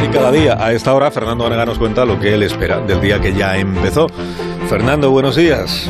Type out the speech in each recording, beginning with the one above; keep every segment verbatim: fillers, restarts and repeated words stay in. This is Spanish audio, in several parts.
Y cada día, a esta hora, Fernando Vanega nos cuenta lo que él espera del día que ya empezó. Fernando, buenos días.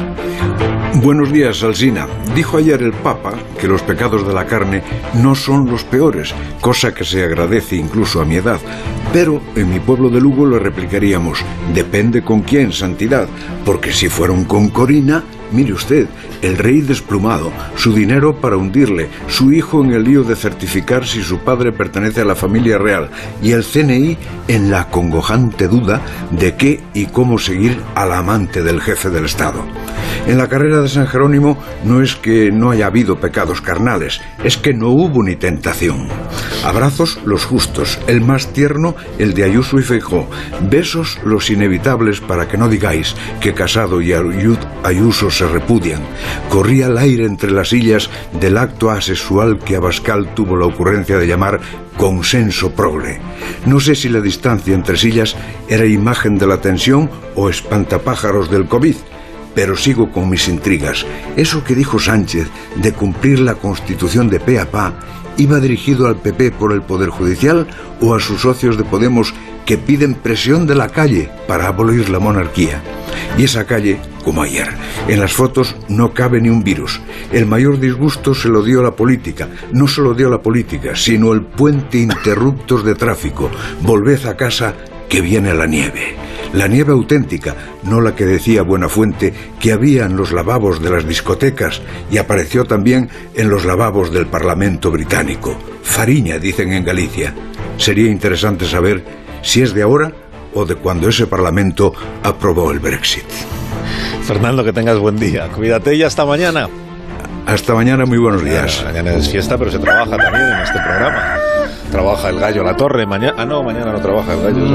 Buenos días, Alsina. Dijo ayer el Papa que los pecados de la carne no son los peores, cosa que se agradece incluso a mi edad. Pero en mi pueblo de Lugo le replicaríamos, depende con quién, santidad, porque si fueron con Corina, mire usted, el rey desplumado, su dinero para hundirle, su hijo en el lío de certificar si su padre pertenece a la familia real y el C N I en la acongojante duda de qué y cómo seguir al amante del jefe del Estado. En la carrera de San Jerónimo no es que no haya habido pecados carnales, es que no hubo ni tentación. Abrazos los justos, el más tierno el de Ayuso y Feijóo, besos los inevitables para que no digáis que Casado y Ayuso se repudian. Corría el aire entre las sillas del acto asexual que Abascal tuvo la ocurrencia de llamar consenso progre. No sé si la distancia entre sillas era imagen de la tensión o espantapájaros del COVID, pero sigo con mis intrigas. Eso que dijo Sánchez de cumplir la Constitución de pe a pa, ¿iba dirigido al P P por el Poder Judicial o a sus socios de Podemos que piden presión de la calle para abolir la monarquía? Y esa calle, como ayer, en las fotos no cabe ni un virus. El mayor disgusto se lo dio la política. No se lo dio la política, sino el puente interruptos de tráfico. Volved a casa que viene la nieve. La nieve auténtica, no la que decía Buenafuente que había en los lavabos de las discotecas y apareció también en los lavabos del Parlamento británico. Fariña, dicen en Galicia. Sería interesante saber si es de ahora o de cuando ese Parlamento aprobó el Brexit. Fernando, que tengas buen día. Cuídate y hasta mañana. Hasta mañana, muy buenos días. Mañana, mañana es fiesta, pero se trabaja también en este programa. Trabaja el gallo La Torre. Mañana, ah, no, mañana no trabaja el gallo.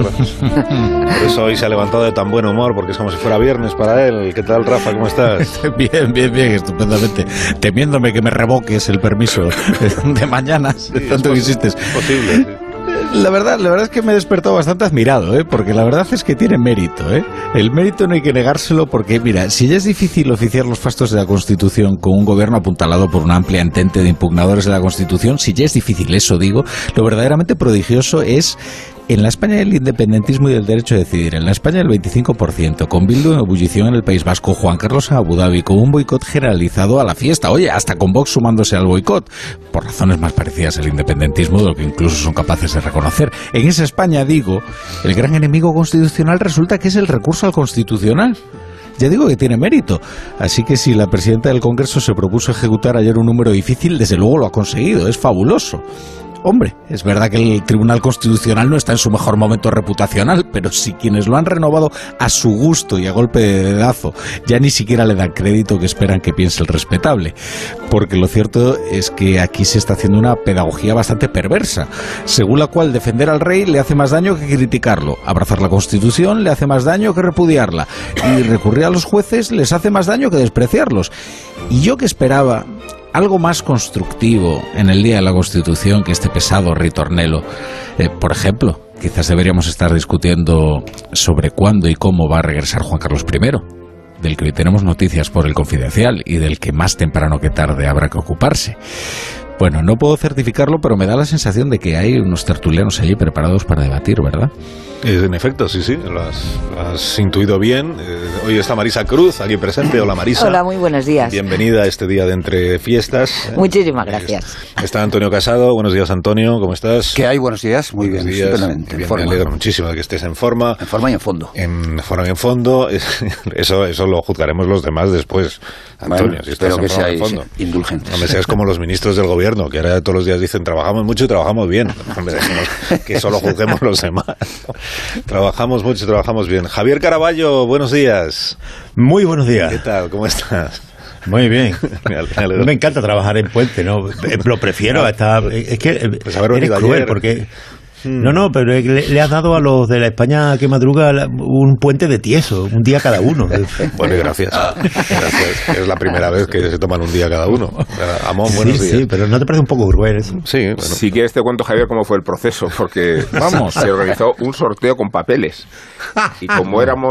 Por eso hoy se ha levantado de tan buen humor, porque es como si fuera viernes para él. ¿Qué tal, Rafa? ¿Cómo estás? Bien, bien, bien, estupendamente. Temiéndome que me revoques el permiso de mañana, sí, tanto que insistes. Es posible, sí. La verdad, la verdad es que me he despertado bastante admirado, ¿eh? Porque la verdad es que tiene mérito, ¿eh? El mérito no hay que negárselo porque, mira, si ya es difícil oficiar los fastos de la Constitución con un gobierno apuntalado por una amplia entente de impugnadores de la Constitución, si ya es difícil eso, digo, lo verdaderamente prodigioso es en la España del independentismo y del derecho a decidir, en la España del veinticinco por ciento, con Bildu en ebullición en el País Vasco, Juan Carlos en Abu Dhabi, con un boicot generalizado a la fiesta, oye, hasta con Vox sumándose al boicot, por razones más parecidas al independentismo de lo que incluso son capaces de reconocer. En esa España, digo, el gran enemigo constitucional resulta que es el recurso al Constitucional. Ya digo que tiene mérito. Así que si la presidenta del Congreso se propuso ejecutar ayer un número difícil, desde luego lo ha conseguido, es fabuloso. Hombre, es verdad que el Tribunal Constitucional no está en su mejor momento reputacional, pero si quienes lo han renovado a su gusto y a golpe de dedazo ya ni siquiera le dan crédito que esperan que piense el respetable. Porque lo cierto es que aquí se está haciendo una pedagogía bastante perversa, según la cual defender al rey le hace más daño que criticarlo, abrazar la Constitución le hace más daño que repudiarla, y recurrir a los jueces les hace más daño que despreciarlos. Y yo que esperaba algo más constructivo en el Día de la Constitución que este pesado ritornelo. Eh, por ejemplo, quizás deberíamos estar discutiendo sobre cuándo y cómo va a regresar Juan Carlos primero, del que hoy tenemos noticias por el Confidencial y del que más temprano que tarde habrá que ocuparse. Bueno, no puedo certificarlo, pero me da la sensación de que hay unos tertulianos allí preparados para debatir, ¿verdad? En efecto, sí, sí, lo has, lo has intuido bien. Eh, hoy está Marisa Cruz, aquí presente. Hola, Marisa. Hola, muy buenos días. Bienvenida a este día de Entre Fiestas. Muchísimas gracias. Está Antonio Casado. Buenos días, Antonio, ¿cómo estás? ¿Qué hay? Buenos días. Muy buenos bien, días. estupendamente. Bien, me alegro muchísimo de que estés en forma. En forma y en fondo. En forma y en fondo. Eso, eso lo juzgaremos los demás después, Antonio. Bueno, si estás espero en que forma seáis y fondo. indulgentes. No me seas como los ministros del gobierno, que ahora todos los días dicen trabajamos mucho y trabajamos bien. Hombre, decimos que solo juzguemos los demás. Trabajamos mucho y trabajamos bien. Javier Caraballo, buenos días. Muy buenos días. ¿Qué tal? ¿Cómo estás? Muy bien. Me, me encanta trabajar en puente, ¿no? Lo prefiero a estar... Es que pues haber eres cruel ayer. Porque... No, no, pero le, le has dado a los de la España que madruga un puente de tieso, un día cada uno. Bueno, gracias. Gracias. Es la primera vez que se toman un día cada uno. Amón, buenos sí, días. Sí, pero ¿no te parece un poco cruel eso? Sí, bueno. Si quieres te cuento, Javier, cómo fue el proceso, porque Vamos. se organizó un sorteo con papeles. Y como éramos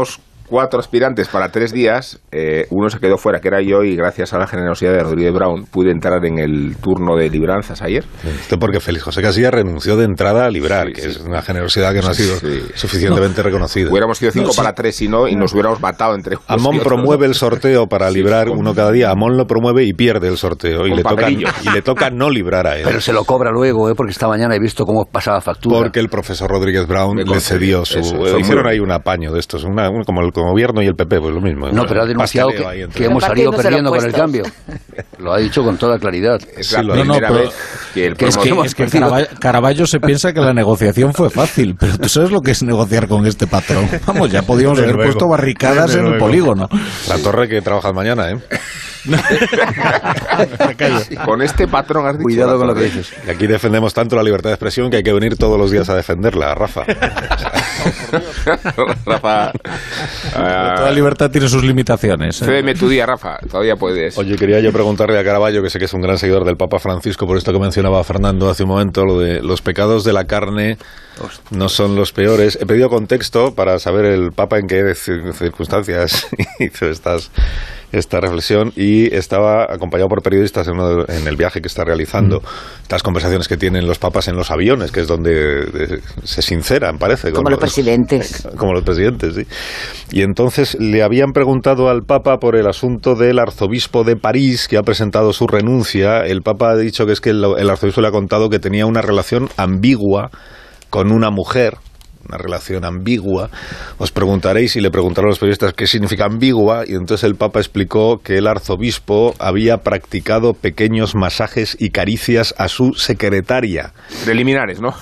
cuatro aspirantes para tres días, eh, uno se quedó fuera, que era yo, y gracias a la generosidad de Rodríguez Brown pude entrar en el turno de libranzas ayer. Esto porque Félix José Casilla renunció de entrada a librar, sí, que sí. es una generosidad que no sí, ha sido sí. suficientemente no. reconocida. Hubiéramos sido cinco no, para sí. tres y no, y nos hubiéramos matado entre unos Amón promueve el sorteo para librar sí, uno cada día. Amón lo promueve y pierde el sorteo. Y le, toca, y le toca no librar a él. Pero se lo cobra luego, ¿eh? Porque esta mañana he visto cómo pasaba factura. Porque el profesor Rodríguez Brown le cedió su... Eso, eh, hicieron ahí un apaño de estos, una, un, como el gobierno y el P P, pues lo mismo. No, pero ha denunciado que, que hemos salido perdiendo con el cambio. Lo ha dicho con toda claridad. Es la sí, primera no, no, vez que el que es que, es que Caraballo, Caraballo se piensa que la negociación fue fácil, pero tú sabes lo que es negociar con este patrón. Vamos, ya podíamos haber luego. puesto barricadas en el polígono. La torre que trabajas mañana, ¿eh? Con este patrón has dicho. Cuidado con lo que dices. Y aquí defendemos tanto la libertad de expresión que hay que venir todos los días a defenderla, Rafa. Rafa. Uh, Toda libertad tiene sus limitaciones. ¿eh? Cédeme tu día, Rafa. Todavía puedes. Oye, quería yo preguntarle a Caraballo, que sé que es un gran seguidor del Papa Francisco, por esto que mencionaba Fernando hace un momento, lo de los pecados de la carne no son los peores. He pedido contexto para saber el Papa en qué circunstancias hizo estas, esta reflexión, y estaba acompañado por periodistas en, uno de, en el viaje que está realizando. Mm. Estas conversaciones que tienen los papas en los aviones, que es donde de, se sinceran, parece. Como los, los presidentes. Como los presidentes, sí. Y entonces le habían preguntado al Papa por el asunto del arzobispo de París, que ha presentado su renuncia. El Papa ha dicho que es que el, el arzobispo le ha contado que tenía una relación ambigua con una mujer, una relación ambigua. Os preguntaréis, y le preguntaron a los periodistas qué significa ambigua, y entonces el Papa explicó que el arzobispo había practicado pequeños masajes y caricias a su secretaria. Preliminares, ¿no?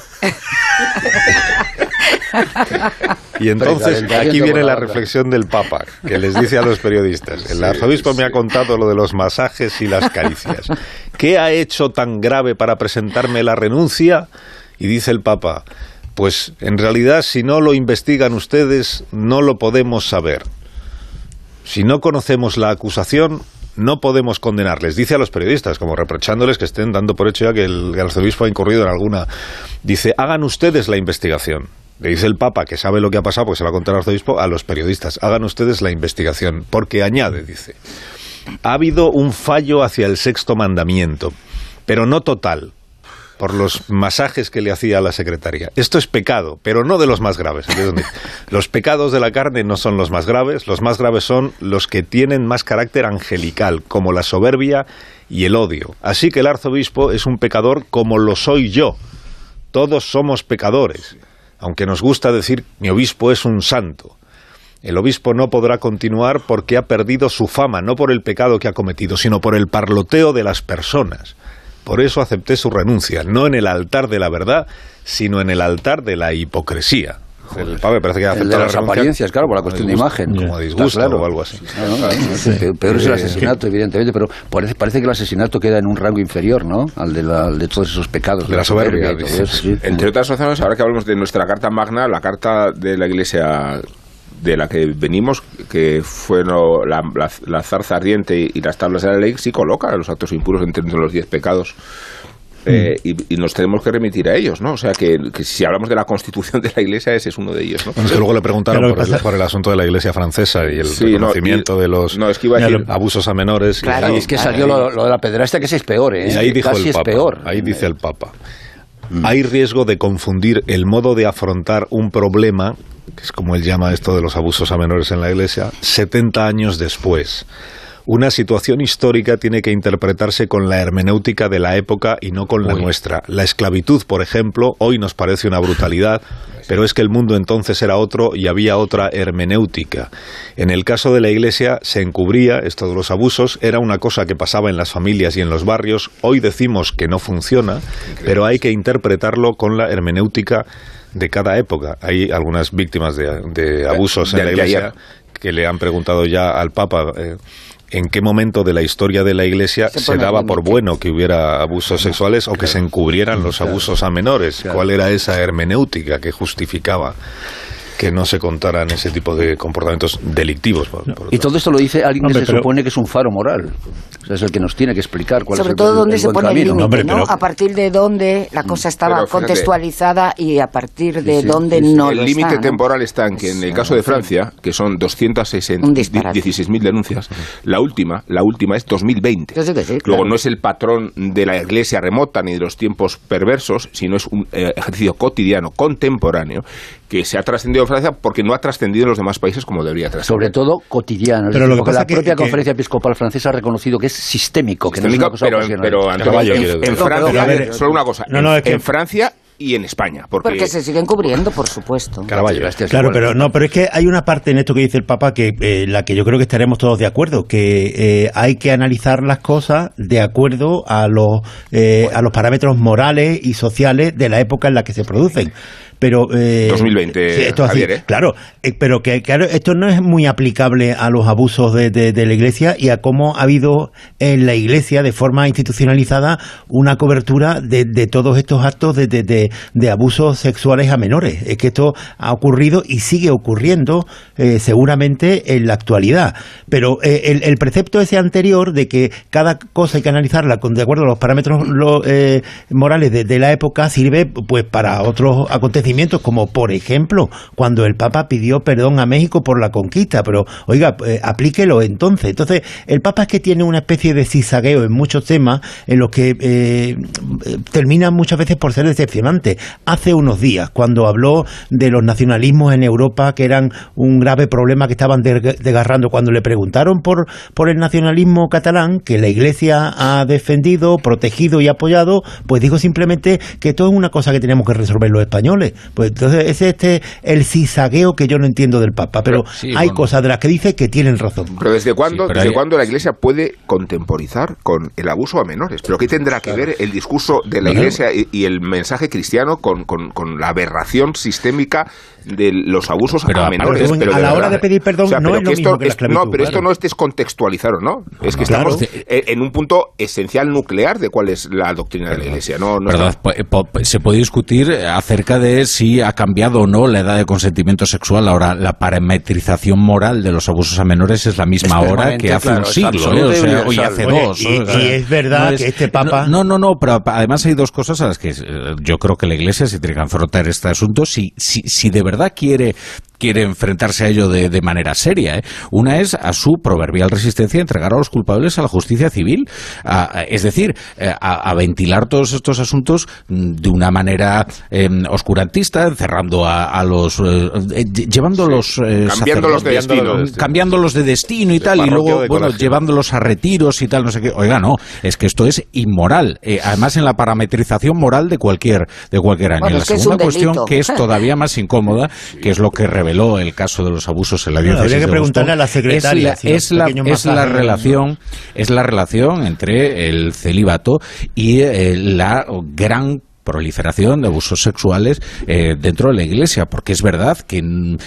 Y entonces aquí viene la reflexión del Papa, que les dice a los periodistas: el arzobispo me ha contado lo de los masajes y las caricias. ¿Qué ha hecho tan grave para presentarme la renuncia? Y dice el Papa: pues en realidad, si no lo investigan ustedes, no lo podemos saber. Si no conocemos la acusación, no podemos condenarles. Dice a los periodistas, como reprochándoles que estén dando por hecho ya que el, el arzobispo ha incurrido en alguna. Dice: hagan ustedes la investigación. Le dice el Papa, que sabe lo que ha pasado, porque se lo ha contado al arzobispo, a los periodistas: hagan ustedes la investigación. Porque añade, dice: ha habido un fallo hacia el sexto mandamiento, pero no total, por los masajes que le hacía a la secretaria. Esto es pecado, pero no de los más graves. Los pecados de la carne no son los más graves, los más graves son los que tienen más carácter angelical, como la soberbia y el odio. Así que el arzobispo es un pecador como lo soy yo. Todos somos pecadores, aunque nos gusta decir mi obispo es un santo. El obispo no podrá continuar porque ha perdido su fama, no por el pecado que ha cometido, sino por el parloteo de las personas. Por eso acepté su renuncia, no en el altar de la verdad, sino en el altar de la hipocresía. Joder. El Papa parece que ha aceptado las apariencias, claro, por la cuestión de imagen. Como disgusto, claro, o algo así. No, no, claro, no, sí. Peor, peor es el asesinato, evidentemente, pero parece, parece que el asesinato queda en un rango inferior, ¿no? Al de, la, de todos esos pecados. De la soberbia. soberbia eso, sí. Entre otras razones, ahora que hablamos de nuestra Carta Magna, la Carta de la Iglesia de la que venimos, que fue no, la, la, la zarza ardiente y, y las tablas de la ley, sí coloca los actos impuros entre los diez pecados. Eh, y, y nos tenemos que remitir a ellos, ¿no? O sea, que, que si hablamos de la Constitución de la Iglesia, ese es uno de ellos, ¿no? Bueno, es que luego le preguntaron por el, por el asunto de la Iglesia francesa y el sí, reconocimiento no, y, de los no, es que iba a decir, abusos a menores. Claro, y ahí, es que salió lo, lo de la pederastia, que sí es peor, ¿eh? Y ahí dijo Casi el Papa, es peor. Ahí dice el Papa: mm. hay riesgo de confundir el modo de afrontar un problema, que es como él llama esto de los abusos a menores en la Iglesia, setenta años después. Una situación histórica tiene que interpretarse con la hermenéutica de la época y no con la Uy. nuestra. La esclavitud, por ejemplo, hoy nos parece una brutalidad, pero es que el mundo entonces era otro y había otra hermenéutica. En el caso de la Iglesia se encubría esto de los abusos, era una cosa que pasaba en las familias y en los barrios. Hoy decimos que no funciona, pero hay que interpretarlo con la hermenéutica de cada época. Hay algunas víctimas de, de abusos en la Iglesia que le han preguntado ya al Papa eh, en qué momento de la historia de la Iglesia se, se daba por bueno que hubiera abusos sexuales o que se encubrieran los abusos a menores. ¿Cuál era esa hermenéutica que justificaba que no se contaran ese tipo de comportamientos delictivos. Por, por y todo esto lo dice alguien Hombre, que se pero... supone que es un faro moral. O sea, es el que nos tiene que explicar cuál Sobre es el, todo el, dónde el se buen pone el camino. límite, Hombre, ¿no? pero... A partir de dónde la cosa estaba Pero, fíjate, contextualizada y a partir de sí, sí, dónde sí, sí. no el lo está. límite ¿no? temporal está en que en el caso de Francia, que son doscientas dieciséis mil denuncias, la última, la última es dos mil veinte. Yo sé que sí, Luego claro. no es el patrón de la iglesia remota ni de los tiempos perversos, sino es un eh, ejercicio cotidiano, contemporáneo, que se ha trascendido en Francia porque no ha trascendido en los demás países como debería trascender. Sobre todo cotidiano. Es Pero decir, lo que porque pasa la que- propia que- Conferencia Episcopal Francesa ha reconocido que es sistémico, que no es Sistémico, una cosa pero, ocasional. pero Antonio, Caraballo, en, quiero en decir. Francia, pero a ver, solo una cosa, no, no, en, es que- en Francia y en España, porque, Porque se siguen cubriendo, por supuesto. Caraballo. Este es Claro, igual. pero no, pero es que hay una parte en esto que dice el Papa que eh, la que yo creo que estaremos todos de acuerdo, que eh, hay que analizar las cosas de acuerdo a los eh, a los parámetros morales y sociales de la época en la que se producen. Pero eh, dos mil veinte, esto es así, Javier, ¿eh? claro, eh, pero que claro, esto no es muy aplicable a los abusos de, de, de la Iglesia y a cómo ha habido en la Iglesia de forma institucionalizada una cobertura de, de todos estos actos de, de, de, de abusos sexuales a menores. Es que esto ha ocurrido y sigue ocurriendo eh, seguramente en la actualidad. Pero eh, el, el precepto ese anterior de que cada cosa hay que analizarla con de acuerdo a los parámetros lo, eh, morales de, de la época sirve pues para otros acontecimientos, como por ejemplo cuando el Papa pidió perdón a México por la conquista, pero oiga, eh, aplíquelo entonces. Entonces el Papa es que tiene una especie de zigzagueo en muchos temas en los que eh, terminan muchas veces por ser decepcionantes. Hace unos días, cuando habló de los nacionalismos en Europa, que eran un grave problema que estaban desgarrando, cuando le preguntaron por, por el nacionalismo catalán, que la Iglesia ha defendido, protegido y apoyado, pues dijo simplemente que todo es una cosa que tenemos que resolver los españoles. Pues entonces ese es este el zigzagueo que yo no entiendo del Papa, pero, pero sí, hay bueno. cosas de las que dice que tienen razón. Pero ¿desde cuándo, sí, pero ¿desde hay... cuándo la Iglesia puede contemporizar con el abuso a menores? ¿Pero qué tendrá que ver el discurso de la Iglesia y, y el mensaje cristiano con, con, con la aberración sistémica de los abusos pero a menores? Pero pero a de la verdad, hora de pedir perdón, o sea, no es lo esto mismo que la esclavitud. No, pero claro. esto no es descontextualizarlo, ¿no? Es que claro. estamos en un punto esencial nuclear de cuál es la doctrina de la Iglesia. No, no ¿verdad? Se puede discutir acerca de si ha cambiado o no la edad de consentimiento sexual. Ahora, la parametrización moral de los abusos a menores es la misma es ahora que hace claro, un siglo, ¿eh? O sea, hoy hace Oye, dos. Y, o sea, y es verdad no es, que este Papa... No, no, no, pero además hay dos cosas a las que yo creo que la Iglesia se tiene que afrontar este asunto si, si, si de verdad quiere... quiere enfrentarse a ello de, de manera seria. ¿eh? Una es a su proverbial resistencia a entregar a los culpables a la justicia civil, a, a, es decir, a, a ventilar todos estos asuntos de una manera eh, oscurantista, encerrando a, a los... Eh, llevándolos... Eh, cambiándolos de destino. Cambiándolos de destino y tal, y luego, bueno, llevándolos a retiros y tal, no sé qué. Oiga, no, es que esto es inmoral. Eh, además, en la parametrización moral de cualquier, de cualquier año. Bueno, la es que segunda es cuestión, que es todavía más incómoda, que es lo que reveló el caso de los abusos en la diócesis. Habría que de preguntarle Boston, a la secretaria. Es la, si es la, es la relación, es la relación entre el celibato y eh, la gran proliferación de abusos sexuales eh, dentro de la Iglesia, porque es verdad que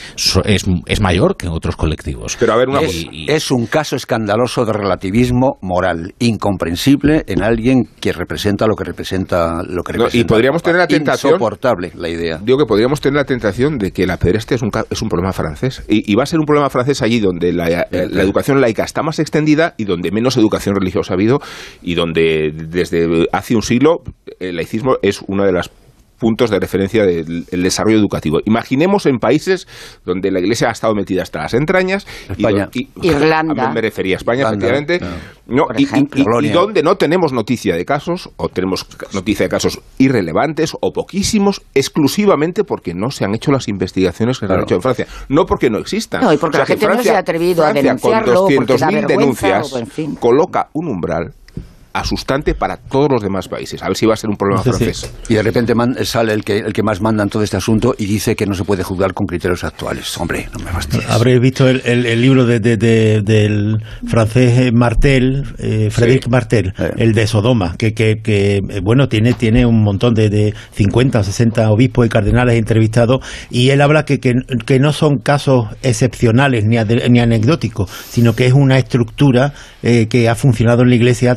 es, es mayor que en otros colectivos. Pero a ver, una es, es un caso escandaloso de relativismo moral, incomprensible en alguien que representa lo que representa lo que representa. No, y podríamos tener la tentación, insoportable la idea. Digo que podríamos tener la tentación de que la pederastia es un es un problema francés y, y va a ser un problema francés allí donde la, la, la educación laica está más extendida y donde menos educación religiosa ha habido y donde desde hace un siglo el laicismo es uno de los puntos de referencia del desarrollo educativo. Imaginemos en países donde la Iglesia ha estado metida hasta las entrañas. España. Y, y, Irlanda. Me refería a España, Irlanda, efectivamente. No, no, y, y, y, y donde no tenemos noticia de casos, o tenemos noticia de casos irrelevantes o poquísimos, exclusivamente porque no se han hecho las investigaciones que claro. se han hecho en Francia. No porque no existan. No, y porque o sea, la gente Francia, no se ha atrevido Francia, a denunciarlo, con doscientas mil denuncias, o, en fin. coloca un umbral asustante para todos los demás países. A ver si va a ser un problema sí, francés. Sí. Y de repente man, sale el que, el que más manda en todo este asunto y dice que no se puede juzgar con criterios actuales. Hombre, no me fastidies. Habréis visto el, el, el libro de, de, de, del francés Martel, eh, Frédéric sí. Martel, eh. el de Sodoma, que, que, que bueno, tiene, tiene un montón de, de cincuenta o sesenta obispos y cardenales entrevistados, y él habla que, que, que no son casos excepcionales ni, ad, ni anecdóticos, sino que es una estructura eh, que ha funcionado en la Iglesia desde hacía mucho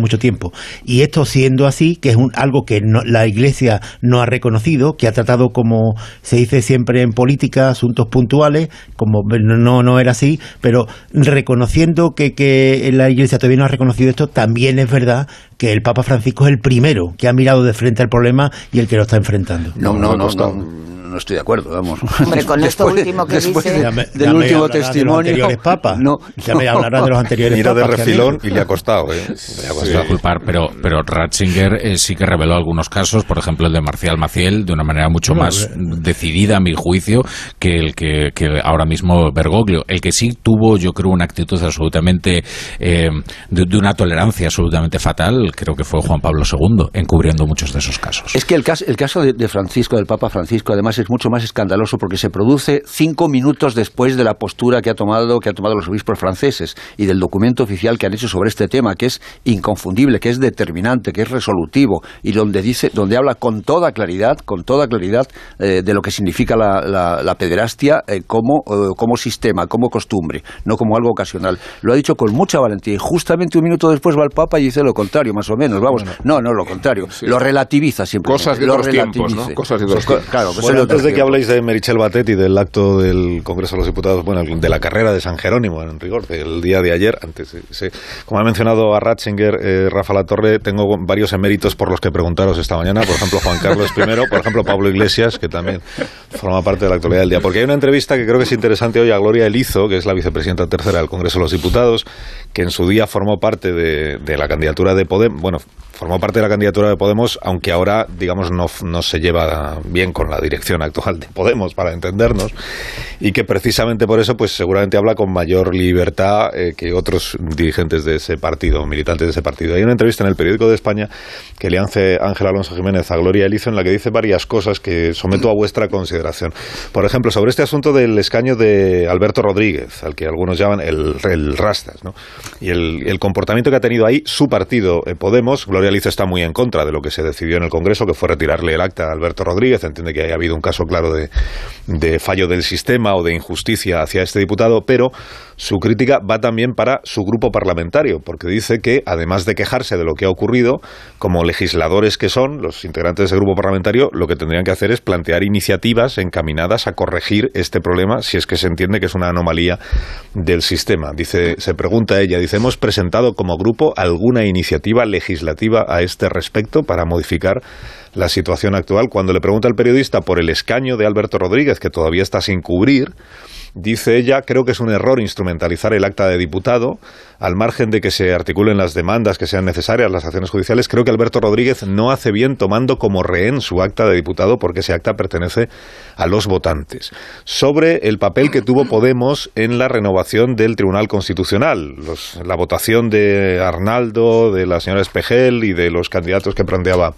mucho tiempo. Y esto siendo así, que es un, algo que no, la Iglesia no ha reconocido, que ha tratado, como se dice siempre en política, asuntos puntuales, como no, no era así, pero reconociendo que, que la Iglesia todavía no ha reconocido esto, también es verdad que el Papa Francisco es el primero que ha mirado de frente al problema y el que lo está enfrentando. No, no, no, no, no, no estoy de acuerdo, vamos. Hombre, con esto Después- último que después dice... de- Ya me- del ya me último hablará de los testimonio. anteriores papas. No, Ya me hablará de los anteriores Mira de papas. que han refilón ido. y le ha costado, ¿eh? Le ha costado. Disculpar, pero, pero Ratzinger eh, sí que reveló algunos casos, por ejemplo el de Marcial Maciel, de una manera mucho Bueno, más eh. decidida, a mi juicio, que el que, que ahora mismo Bergoglio. El que sí tuvo, yo creo, una actitud absolutamente eh, de, de una tolerancia absolutamente fatal, creo que fue Juan Pablo segundo, encubriendo muchos de esos casos. Es que el caso, el caso de, de Francisco, del Papa Francisco, además es mucho más escandaloso porque se produce cinco minutos después de la postura que ha tomado, que ha tomado los obispos franceses y del documento oficial que han hecho sobre este tema, que es inconfundible, que es determinante, que es resolutivo y donde dice, donde habla con toda claridad, con toda claridad eh, de lo que significa la, la, la pederastia eh, como, eh, como sistema, como costumbre, no como algo ocasional. Lo ha dicho con mucha valentía y justamente un minuto después va el Papa y dice lo contrario, más o menos. Vamos, no, no, lo contrario. Sí. Lo relativiza siempre. Cosas de lo otros tiempos, ¿no? relativice. Cosas de otros Co- tiempos. Claro, pues Bueno, es de otros antes de que tiempos. habléis de Merichel Batet y del acto del Congreso de los Diputados, bueno, de la carrera de San Jerónimo, en rigor, del día de ayer, antes, de ese- como ha mencionado a Ratzinger, eh, Rafa Latorre, tengo varios eméritos por los que preguntaros esta mañana, por ejemplo, Juan Carlos primero, por ejemplo, Pablo Iglesias, que también forma parte de la actualidad del día, porque hay una entrevista que creo que es interesante hoy a Gloria Elizo, que es la vicepresidenta tercera del Congreso de los Diputados, que en su día formó parte de, de la candidatura de Podemos, bueno, formó parte de la candidatura de Podemos, aunque ahora, digamos, no, no se lleva bien con la dirección actual de Podemos, para entendernos, y que precisamente por eso, pues seguramente habla con mayor libertad eh, que otros dirigentes de ese partido, militantes de ese partido. Hay una entrevista en el Periódico de España que le hace Ángel Alonso Jiménez a Gloria Elizo, en la que dice varias cosas que someto a vuestra consideración. Por ejemplo, sobre este asunto del escaño de Alberto Rodríguez, al que algunos llaman el, el Rastas, ¿no? Y el, el comportamiento que ha tenido ahí su partido, eh, Podemos. Gloria Elizo está muy en contra de lo que se decidió en el Congreso, que fue retirarle el acta a Alberto Rodríguez. Entiende que haya habido un caso claro de, de fallo del sistema o de injusticia hacia este diputado, pero su crítica va también para su grupo parlamentario, porque dice que, además de quejarse de lo que ha ocurrido, como legisladores que son, los integrantes de ese grupo parlamentario, lo que tendrían que hacer es plantear iniciativas encaminadas a corregir este problema, si es que se entiende que es una anomalía del sistema. Dice, se pregunta ella, dice, ¿hemos presentado como grupo alguna iniciativa legislativa a este respecto para modificar la situación actual? Cuando le pregunta al periodista por el escaño de Alberto Rodríguez, que todavía está sin cubrir, dice ella, creo que es un error instrumentalizar el acta de diputado, al margen de que se articulen las demandas que sean necesarias, las acciones judiciales. Creo que Alberto Rodríguez no hace bien tomando como rehén su acta de diputado, porque ese acta pertenece a los votantes. Sobre el papel que tuvo Podemos en la renovación del Tribunal Constitucional, los, la votación de Arnaldo, de la señora Espejel y de los candidatos que planteaba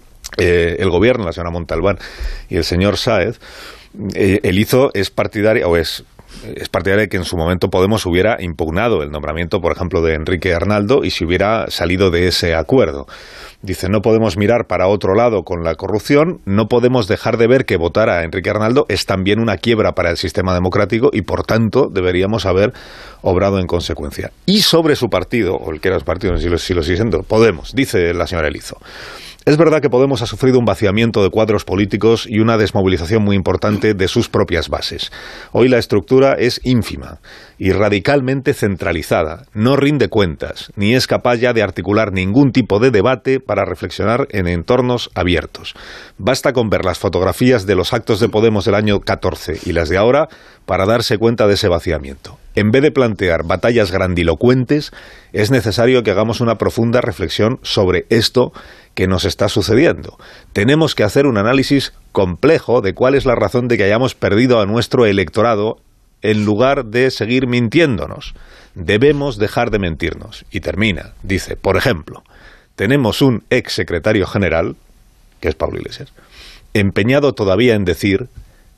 eh, el gobierno, la señora Montalbán y el señor Sáez, eh, Elizo es partidaria, o es es partidaria de que en su momento Podemos hubiera impugnado el nombramiento, por ejemplo, de Enrique Arnaldo y si hubiera salido de ese acuerdo. Dice, no podemos mirar para otro lado con la corrupción, no podemos dejar de ver que votar a Enrique Arnaldo es también una quiebra para el sistema democrático y, por tanto, deberíamos haber obrado en consecuencia. Y sobre su partido, o el que era su partido, si lo, si lo sigue siendo, Podemos, dice la señora Elizo. Es verdad que Podemos ha sufrido un vaciamiento de cuadros políticos y una desmovilización muy importante de sus propias bases. Hoy la estructura es ínfima y radicalmente centralizada, no rinde cuentas, ni es capaz ya de articular ningún tipo de debate para reflexionar en entornos abiertos. Basta con ver las fotografías de los actos de Podemos del año catorce y las de ahora para darse cuenta de ese vaciamiento. En vez de plantear batallas grandilocuentes, es necesario que hagamos una profunda reflexión sobre esto que nos está sucediendo. Tenemos que hacer un análisis complejo de cuál es la razón de que hayamos perdido a nuestro electorado en lugar de seguir mintiéndonos. Debemos dejar de mentirnos. Y termina, dice, por ejemplo, tenemos un ex secretario general, que es Pablo Iglesias, empeñado todavía en decir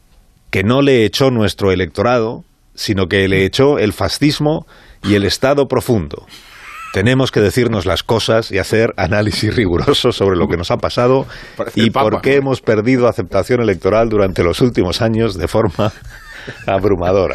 que no le echó nuestro electorado, sino que le echó el fascismo y el Estado profundo. Tenemos que decirnos las cosas y hacer análisis rigurosos sobre lo que nos ha pasado Parece y el Papa, por qué ¿no? hemos perdido aceptación electoral durante los últimos años de forma abrumadora.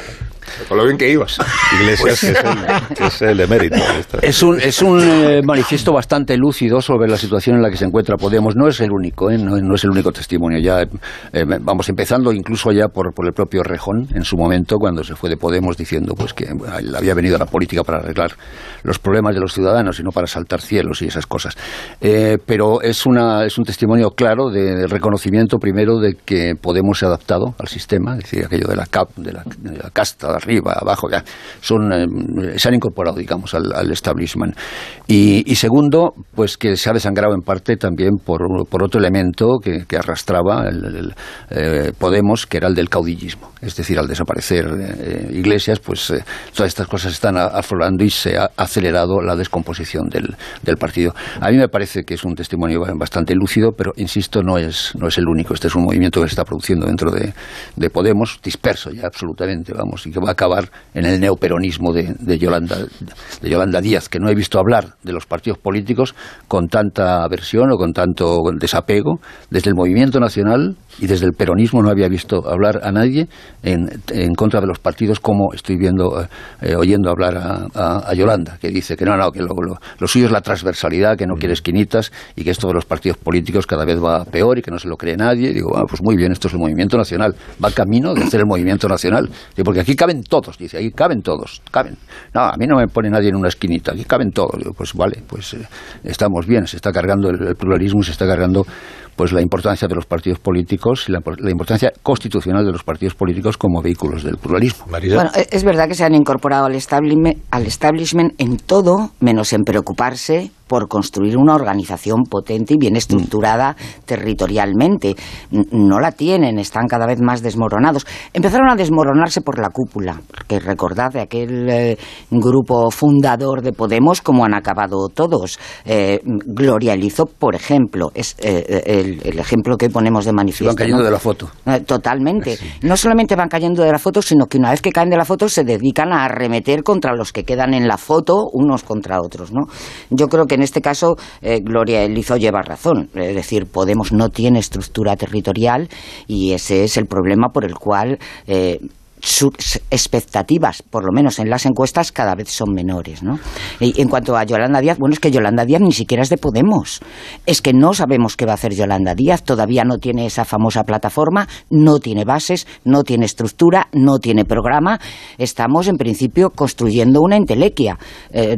Con lo bien que ibas. Iglesias, que, es el, que es el emérito. Es un, es un eh, manifiesto bastante lúcido sobre la situación en la que se encuentra Podemos. No es el único, ¿eh? no, no es el único testimonio. Ya eh, vamos empezando incluso ya por, por el propio Rejón, en su momento, cuando se fue de Podemos, diciendo pues que bueno, él había venido a la política para arreglar los problemas de los ciudadanos y no para saltar cielos y esas cosas. Eh, pero es, una, es un testimonio claro de, de reconocimiento, primero, de que Podemos se ha adaptado al sistema, es decir, aquello de la, cap, de la, de la casta, de arriba, abajo, ya, son, eh, se han incorporado, digamos, al, al establishment. Y, y segundo, pues que se ha desangrado en parte también por, por otro elemento que, que arrastraba el, el, eh, Podemos, que era el del caudillismo. Es decir, al desaparecer eh, Iglesias, pues eh, todas estas cosas están aflorando y se ha acelerado la descomposición del, del partido. A mí me parece que es un testimonio bastante lúcido, pero insisto, no es, no es el único. Este es un movimiento que se está produciendo dentro de, de Podemos, disperso ya absolutamente, vamos, y que va a acabar en el neoperonismo de, de, Yolanda, de Yolanda Díaz, que no he visto hablar de los partidos políticos con tanta aversión o con tanto desapego. Desde el Movimiento Nacional y desde el peronismo no había visto hablar a nadie en, en contra de los partidos, como estoy viendo, eh, oyendo hablar a, a, a Yolanda, que dice que no, no, que lo, lo, lo suyo es la transversalidad, que no quiere esquinitas y que esto de los partidos políticos cada vez va peor y que no se lo cree nadie. Y digo, ah, pues muy bien, esto es el Movimiento Nacional, va camino de hacer el Movimiento Nacional. Digo, porque aquí caben todos, dice, aquí caben todos, caben. No, a mí no me pone nadie en una esquinita, aquí caben todos. Digo, pues vale, pues eh, estamos bien, se está cargando el, el pluralismo, se está cargando pues la importancia de los partidos políticos y la, la importancia constitucional de los partidos políticos como vehículos del pluralismo. Marisa. Bueno, es verdad que se han incorporado al establishment, al establishment en todo, menos en preocuparse por construir una organización potente y bien estructurada mm. territorialmente. No la tienen, están cada vez más desmoronados. Empezaron a desmoronarse por la cúpula, porque recordad de aquel eh, grupo fundador de Podemos, cómo han acabado todos. Eh, Gloria Elizo, por ejemplo, es eh, el, el ejemplo que ponemos de manifiesto. Van cayendo, ¿no?, de la foto. Eh, totalmente. Sí. No solamente van cayendo de la foto, sino que una vez que caen de la foto se dedican a arremeter contra los que quedan en la foto, unos contra otros, ¿no? Yo creo que en este caso eh, Gloria Elizo lleva razón, es decir, Podemos no tiene estructura territorial y ese es el problema por el cual eh, sus expectativas, por lo menos en las encuestas, cada vez son menores, ¿no? Y en cuanto a Yolanda Díaz, bueno, es que Yolanda Díaz ni siquiera es de Podemos. Es que no sabemos qué va a hacer Yolanda Díaz, todavía no tiene esa famosa plataforma, no tiene bases, no tiene estructura, no tiene programa. Estamos, en principio, construyendo una entelequia eh,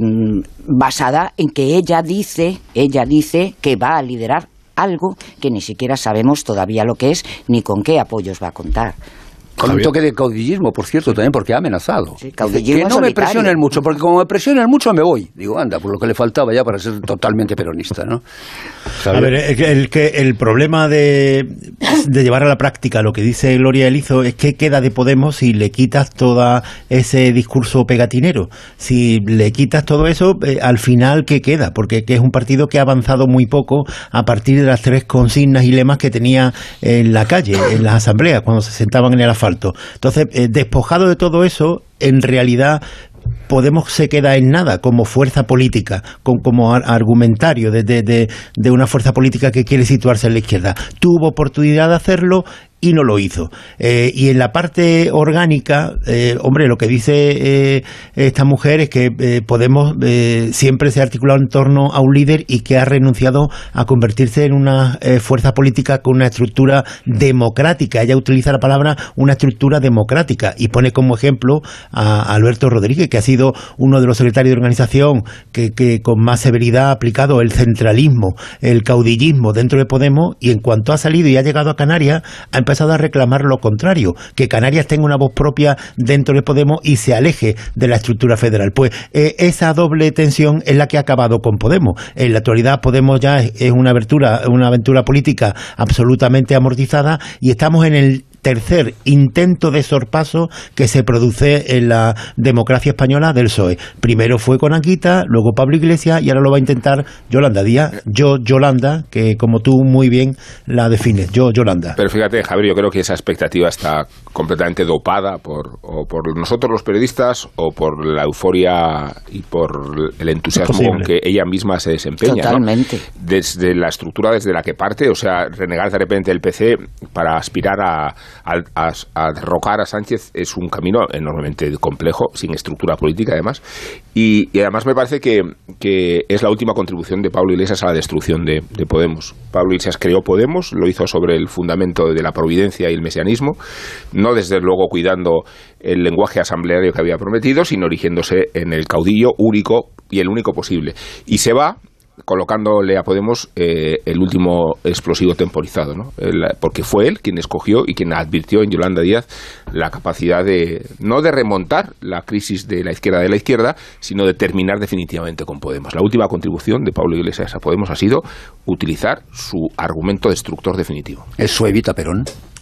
basada en que ella dice, ella dice que va a liderar algo que ni siquiera sabemos todavía lo que es ni con qué apoyos va a contar. Con un toque de caudillismo, por cierto, también, porque ha amenazado. Sí, caudillismo que no solitario. me presionen mucho, porque como me presionen mucho me voy. Digo, anda, por lo que le faltaba ya para ser totalmente peronista, ¿no? A ver, el, el, que el problema de, de llevar a la práctica lo que dice Gloria Elizo es que queda de Podemos si le quitas todo ese discurso pegatinero. Si le quitas todo eso, eh, al final, ¿qué queda? Porque que es un partido que ha avanzado muy poco a partir de las tres consignas y lemas que tenía en la calle, en las asambleas, cuando se sentaban en el asfalto. Entonces, eh, despojado de todo eso, en realidad Podemos se queda en nada como fuerza política, con, como ar argumentario de, de, de, de una fuerza política que quiere situarse en la izquierda. Tuvo oportunidad de hacerlo y no lo hizo. Eh, y en la parte orgánica, eh, hombre, lo que dice eh, esta mujer es que eh, Podemos eh, siempre se ha articulado en torno a un líder y que ha renunciado a convertirse en una eh, fuerza política con una estructura democrática. Ella utiliza la palabra una estructura democrática y pone como ejemplo a Alberto Rodríguez, que ha sido uno de los secretarios de organización que, que con más severidad ha aplicado el centralismo, el caudillismo dentro de Podemos, y en cuanto ha salido y ha llegado a Canarias, ha empezado a reclamar lo contrario, que Canarias tenga una voz propia dentro de Podemos y se aleje de la estructura federal. Pues eh, esa doble tensión es la que ha acabado con Podemos. En la actualidad Podemos ya es, es una aventura, una aventura política absolutamente amortizada y estamos en el tercer intento de sorpaso que se produce en la democracia española del P S O E. Primero fue con Anguita, luego Pablo Iglesias y ahora lo va a intentar Yolanda Díaz. Yo, Yolanda, que como tú muy bien la defines. Yo, Yolanda. Pero fíjate, Javier, yo creo que esa expectativa está completamente dopada por, o por nosotros los periodistas o por la euforia y por el entusiasmo con que ella misma se desempeña. Totalmente. ¿No? Desde la estructura desde la que parte, o sea, renegar de repente el P C para aspirar a a, a, a derrocar a Sánchez es un camino enormemente complejo, sin estructura política además, y, y además me parece que, que es la última contribución de Pablo Iglesias a la destrucción de, de Podemos. Pablo Iglesias creó Podemos, lo hizo sobre el fundamento de la providencia y el mesianismo, no desde luego cuidando el lenguaje asambleario que había prometido, sino erigiéndose en el caudillo único y el único posible. Y se va colocándole a Podemos eh, el último explosivo temporizado, ¿no? El, porque fue él quien escogió y quien advirtió en Yolanda Díaz la capacidad de, no de remontar la crisis de la izquierda de la izquierda, sino de terminar definitivamente con Podemos. La última contribución de Pablo Iglesias a Podemos ha sido utilizar su argumento destructor definitivo. Eso evita Perón.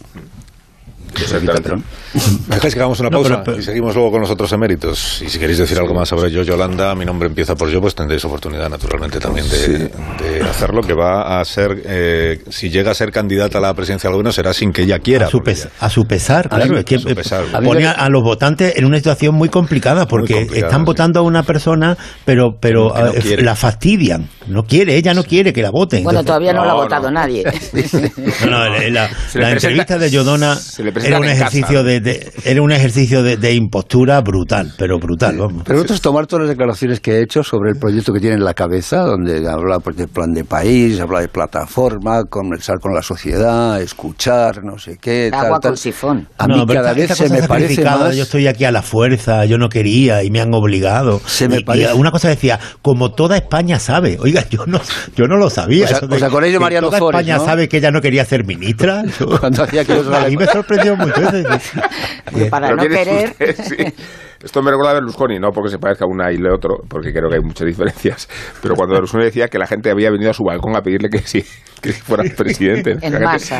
¿Me dejáis que hagamos una pausa? No, pero, pero, y seguimos luego con los otros eméritos? Y si queréis decir sí, algo más sobre yo, Yolanda, mi nombre empieza por yo, pues tendréis oportunidad naturalmente también de, sí. de hacerlo, que va a ser, eh, si llega a ser candidata a la presidencia del gobierno, será sin que ella quiera. A su, pes a su pesar, claro. A, es que, a su pesar. Pone a, a los votantes en una situación muy complicada, porque muy complicada, están sí. votando a una persona, pero, pero no eh, la fastidian. No quiere, ella no quiere que la voten. Bueno, entonces, todavía no, no la ha votado no. nadie. no, no, la, la, la entrevista de Yodona era un ejercicio de, de, era un ejercicio de, de impostura brutal, pero brutal, vamos. Pero nosotros tomar todas las declaraciones que he hecho sobre el proyecto que tiene en la cabeza, donde habla pues, de plan de país, habla de plataforma, conversar con la sociedad, escuchar, no sé qué, agua tal, tal. con sifón. A mí no, cada vez se me parece más... Yo estoy aquí a la fuerza, yo no quería y me han obligado. Se me y, parece... y una cosa decía, como toda España sabe. Oiga, yo no, yo no lo sabía. O sea, eso de, o sea con ello Mariano toda Flores, España ¿no? sabe que ella no quería ser ministra. Yo, Cuando hacía que a mí me sorprendió mucho eso. Para no querer. Usted, sí. Esto me recuerda a Berlusconi, no porque se parezca una y la otro, porque creo que hay muchas diferencias, pero cuando Berlusconi decía que la gente había venido a su balcón a pedirle que sí, que fuera presidente. En gente, masa.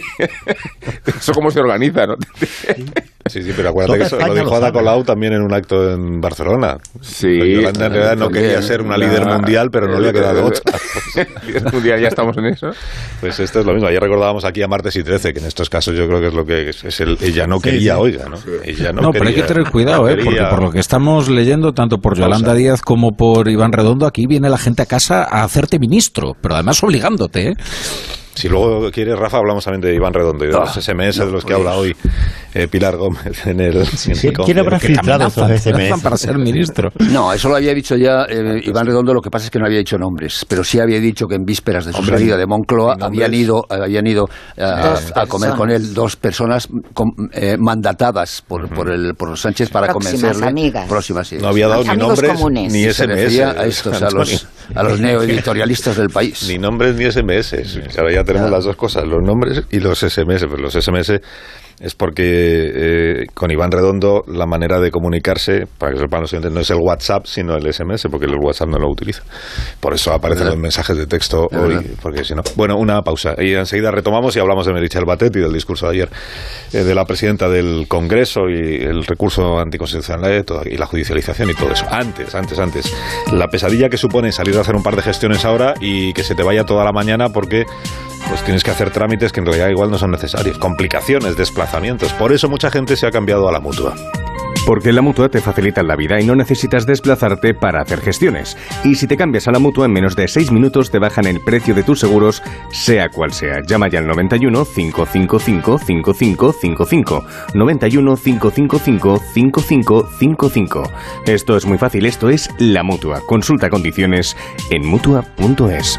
Eso cómo se organiza, ¿no? Sí, sí, pero acuérdate que eso lo dijo Ada Colau también en un acto en Barcelona. Sí. Yolanda en realidad no quería ser una líder mundial, pero no le ha quedado otra. Líder mundial, ya estamos en eso. Pues esto es lo mismo. Ayer recordábamos aquí a Martes y Trece, que en estos casos yo creo que es lo que es, es el ella no quería, sí, sí. oiga, ¿no? Sí. Ella no, no quería, pero hay que tener cuidado, no ¿eh? Quería... Porque por lo que estamos leyendo, tanto por Yolanda Pausa. Díaz como por Iván Redondo, aquí viene la gente a casa a hacerte ministro, pero además obligándote, ¿eh? Si luego quieres, Rafa, hablamos también de Iván Redondo y de los S M S no, de los que habla hoy eh, Pilar Gómez en el... Sí, sí, ¿quién habrá filtrado esos S M S? Para ser ministro. No, eso lo había dicho ya eh, Iván Redondo, lo que pasa es que no había dicho nombres, pero sí había dicho que en vísperas de su Hombre, salida de Moncloa habían ido, habían ido a, a comer con él dos personas con, eh, mandatadas por, por, el, por Sánchez para próximas convencerle. Amigas. Próximas amigas. No había dado ni nombres comunes. ni S M S. Se a estos, a los, a los neoeditorialistas del país. Ni nombres ni S M S. Ahora ya tenemos ah. las dos cosas. Los nombres y los S M S, pero los S M S es porque eh, con Iván Redondo la manera de comunicarse, para que sepan los oyentes, no es el WhatsApp, sino el S M S, porque el WhatsApp no lo utiliza. Por eso aparecen los mensajes de texto hoy, porque si no... Bueno, una pausa. Y enseguida retomamos y hablamos de Meritxell Batet y del discurso de ayer eh, de la presidenta del Congreso y el recurso anticonstitucional y la judicialización y todo eso. Antes, antes, antes. La pesadilla que supone salir a hacer un par de gestiones ahora y que se te vaya toda la mañana porque... pues tienes que hacer trámites que en realidad igual no son necesarios, complicaciones, desplazamientos. Por eso mucha gente se ha cambiado a la Mutua. Porque en la Mutua te facilitan la vida y no necesitas desplazarte para hacer gestiones. Y si te cambias a la Mutua, en menos de seis minutos te bajan el precio de tus seguros, sea cual sea. Llama ya al noventa y uno, cinco cinco cinco, cinco cinco cinco cinco. noventa y uno, cinco cinco cinco, cinco cinco cinco cinco. Esto es muy fácil, esto es la Mutua. Consulta condiciones en mutua punto es.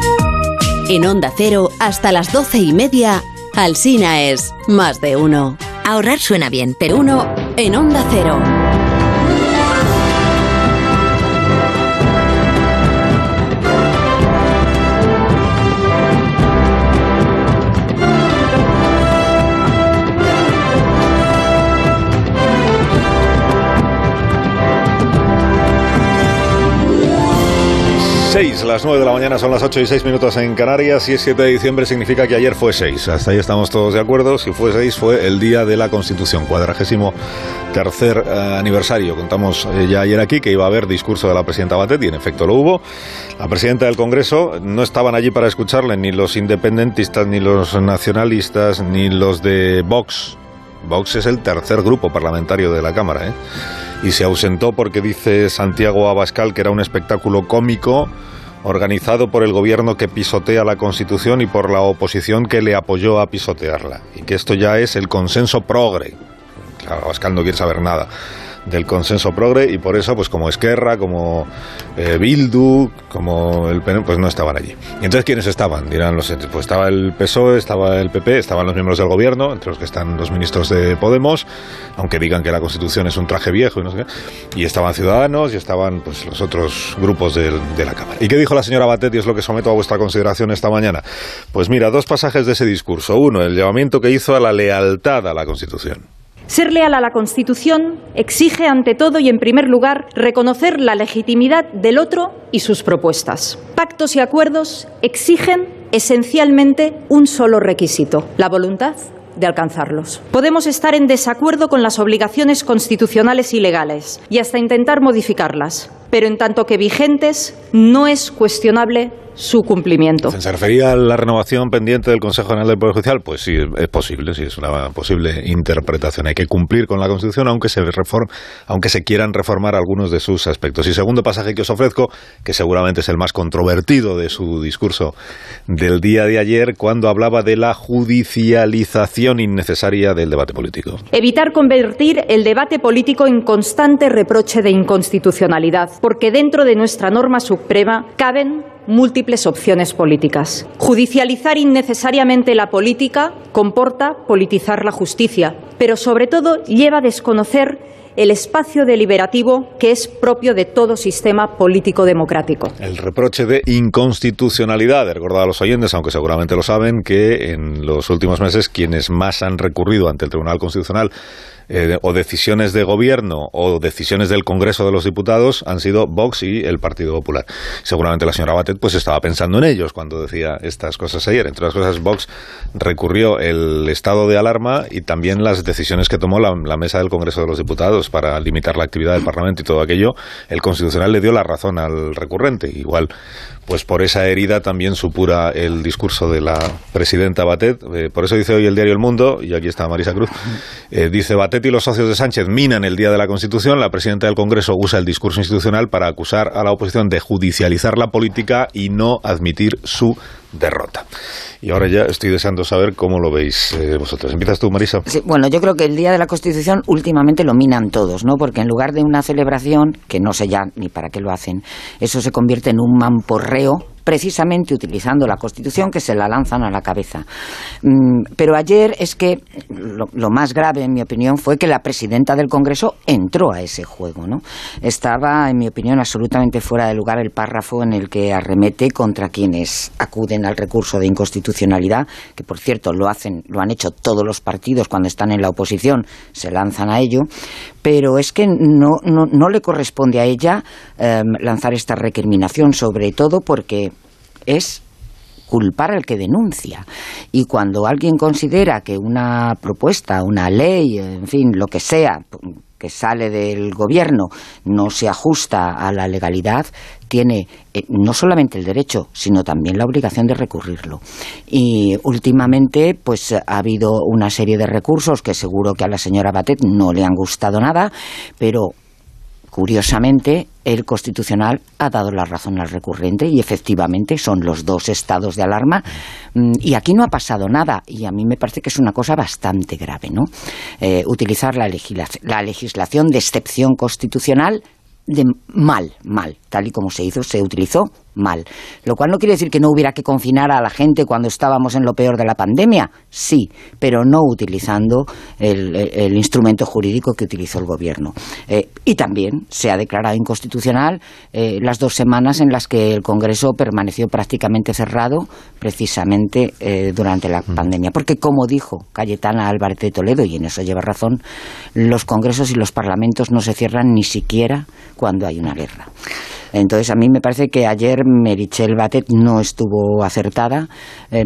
En Onda Cero, hasta las doce y media, Alsina es más de uno. Ahorrar suena bien, pero uno en Onda Cero. seis, las nueve de la mañana, son las ocho y seis minutos en Canarias. Si es siete de diciembre significa que ayer fue seis. Hasta ahí estamos todos de acuerdo. Si fue seis, fue el día de la Constitución, cuadragésimo tercer eh, aniversario. Contamos eh, ya ayer aquí que iba a haber discurso de la presidenta Batet y en efecto lo hubo. La presidenta del Congreso, no estaban allí para escucharle ni los independentistas, ni los nacionalistas, ni los de Vox. Vox es el tercer grupo parlamentario de la Cámara, ¿eh? Y se ausentó porque dice Santiago Abascal que era un espectáculo cómico organizado por el gobierno que pisotea la Constitución y por la oposición que le apoyó a pisotearla. Y que esto ya es el consenso progre. Claro, Abascal no quiere saber nada del consenso progre y por eso, pues como Esquerra, como eh, Bildu, como el P N, pues no estaban allí. Y entonces, ¿quiénes estaban? Dirán los, pues estaba el P S O E, estaba el P P, estaban los miembros del gobierno, entre los que están los ministros de Podemos, aunque digan que la Constitución es un traje viejo y no sé qué, y estaban Ciudadanos y estaban pues los otros grupos de, de la Cámara. ¿Y qué dijo la señora Batet? Y es lo que someto a vuestra consideración esta mañana. Pues mira, dos pasajes de ese discurso. Uno, el llamamiento que hizo a la lealtad a la Constitución. Ser leal a la Constitución exige, ante todo y en primer lugar, reconocer la legitimidad del otro y sus propuestas. Pactos y acuerdos exigen esencialmente un solo requisito: la voluntad de alcanzarlos. Podemos estar en desacuerdo con las obligaciones constitucionales y legales y hasta intentar modificarlas, pero en tanto que vigentes, no es cuestionable su cumplimiento. ¿Se refería a la renovación pendiente del Consejo General del Poder Judicial? Pues sí, es posible, sí, es una posible interpretación. Hay que cumplir con la Constitución, aunque se reform, aunque se quieran reformar algunos de sus aspectos. Y segundo pasaje que os ofrezco, que seguramente es el más controvertido de su discurso del día de ayer, cuando hablaba de la judicialización innecesaria del debate político. Evitar convertir el debate político en constante reproche de inconstitucionalidad, porque dentro de nuestra norma suprema caben múltiples opciones políticas. Judicializar innecesariamente la política comporta politizar la justicia, pero sobre todo lleva a desconocer el espacio deliberativo que es propio de todo sistema político democrático. El reproche de inconstitucionalidad, he recordado a los oyentes, aunque seguramente lo saben, que en los últimos meses quienes más han recurrido ante el Tribunal Constitucional Eh, o decisiones de gobierno o decisiones del Congreso de los Diputados han sido Vox y el Partido Popular. Seguramente la señora Batet pues estaba pensando en ellos cuando decía estas cosas ayer. Entre otras cosas, Vox recurrió el estado de alarma y también las decisiones que tomó la, la mesa del Congreso de los Diputados para limitar la actividad del Parlamento y todo aquello. El Constitucional le dio la razón al recurrente. Igual, pues por esa herida también supura el discurso de la presidenta Batet. Eh, por eso dice hoy el diario El Mundo, y aquí está Marisa Cruz, eh, dice Batet y los socios de Sánchez minan el día de la Constitución. La presidenta del Congreso usa el discurso institucional para acusar a la oposición de judicializar la política y no admitir su derrota. Y ahora ya estoy deseando saber cómo lo veis eh, vosotros. ¿Empiezas tú, Marisa? Sí, bueno, yo creo que el Día de la Constitución últimamente lo minan todos, ¿no? Porque en lugar de una celebración, que no sé ya ni para qué lo hacen, eso se convierte en un mamporreo, precisamente utilizando la Constitución, que se la lanzan a la cabeza. Mm, pero ayer es que lo, lo más grave, en mi opinión, fue que la presidenta del Congreso entró a ese juego, ¿no? Estaba, en mi opinión, absolutamente fuera de lugar el párrafo en el que arremete contra quienes acuden al recurso de inconstitucionalidad, que por cierto lo hacen, lo han hecho todos los partidos cuando están en la oposición, se lanzan a ello, pero es que no, no, no le corresponde a ella eh, lanzar esta recriminación, sobre todo porque es culpar al que denuncia. Y cuando alguien considera que una propuesta, una ley, en fin, lo que sea, que sale del gobierno no se ajusta a la legalidad, tiene eh, no solamente el derecho, sino también la obligación de recurrirlo. Y últimamente pues ha habido una serie de recursos que seguro que a la señora Batet no le han gustado nada, pero curiosamente, el Constitucional ha dado la razón al recurrente y efectivamente son los dos estados de alarma y aquí no ha pasado nada y a mí me parece que es una cosa bastante grave, ¿no? Eh, utilizar la, legisla- la legislación de excepción constitucional de mal, mal, tal y como se hizo, se utilizó mal. Lo cual no quiere decir que no hubiera que confinar a la gente cuando estábamos en lo peor de la pandemia, sí, pero no utilizando el, el, el instrumento jurídico que utilizó el gobierno. Eh, y también se ha declarado inconstitucional eh, las dos semanas en las que el Congreso permaneció prácticamente cerrado, precisamente eh, durante la mm. pandemia. Porque, como dijo Cayetana Álvarez de Toledo, y en eso lleva razón, los congresos y los parlamentos no se cierran ni siquiera cuando hay una guerra. Entonces, a mí me parece que ayer Meritxell Batet no estuvo acertada. Eh,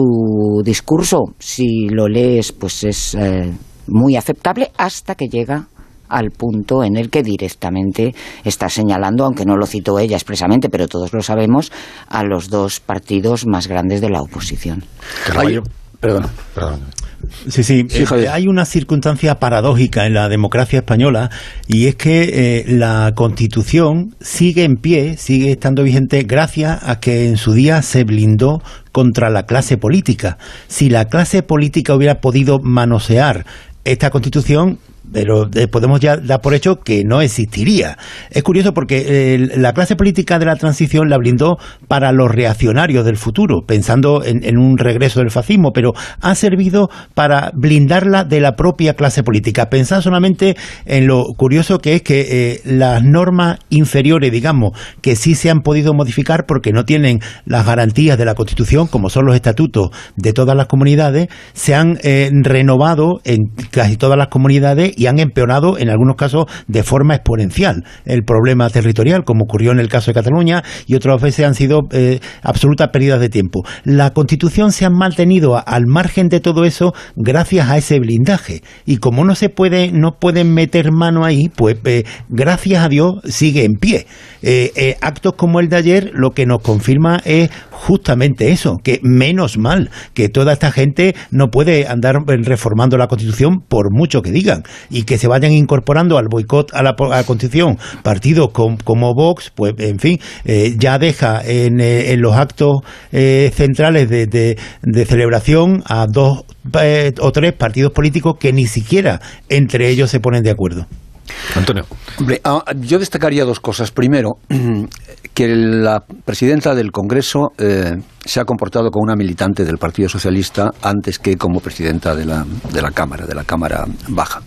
su discurso, si lo lees, pues es eh, muy aceptable hasta que llega al punto en el que directamente está señalando, aunque no lo citó ella expresamente, pero todos lo sabemos, a los dos partidos más grandes de la oposición. Hay, Perdón. Perdón. Sí, sí, sí eh, hay una circunstancia paradójica en la democracia española y es que eh, la Constitución sigue en pie, sigue estando vigente gracias a que en su día se blindó contra la clase política. Si la clase política hubiera podido manosear esta Constitución, pero eh, podemos ya dar por hecho que no existiría. Es curioso porque eh, la clase política de la transición la blindó para los reaccionarios del futuro, pensando en, en un regreso del fascismo, pero ha servido para blindarla de la propia clase política. Pensad solamente en lo curioso que es que eh, las normas inferiores, digamos, que sí se han podido modificar porque no tienen las garantías de la Constitución, como son los estatutos de todas las comunidades, se han eh, renovado en casi todas las comunidades y han empeorado en algunos casos de forma exponencial el problema territorial, como ocurrió en el caso de Cataluña, y otras veces han sido eh, absolutas pérdidas de tiempo. La Constitución se ha mantenido a, al margen de todo eso gracias a ese blindaje, y como no se puede, no pueden meter mano ahí, pues eh, gracias a Dios sigue en pie. Eh, eh, actos como el de ayer lo que nos confirma es justamente eso, que menos mal que toda esta gente no puede andar reformando la Constitución por mucho que digan, y que se vayan incorporando al boicot a la, a la Constitución partidos com, como Vox, pues en fin, eh, ya deja en, eh, en los actos eh, centrales de, de, de celebración a dos eh, o tres partidos políticos que ni siquiera entre ellos se ponen de acuerdo. Antonio. Hombre, yo destacaría dos cosas. Primero, que la presidenta del Congreso eh, se ha comportado como una militante del Partido Socialista antes que como presidenta de la, de la Cámara, de la Cámara Baja.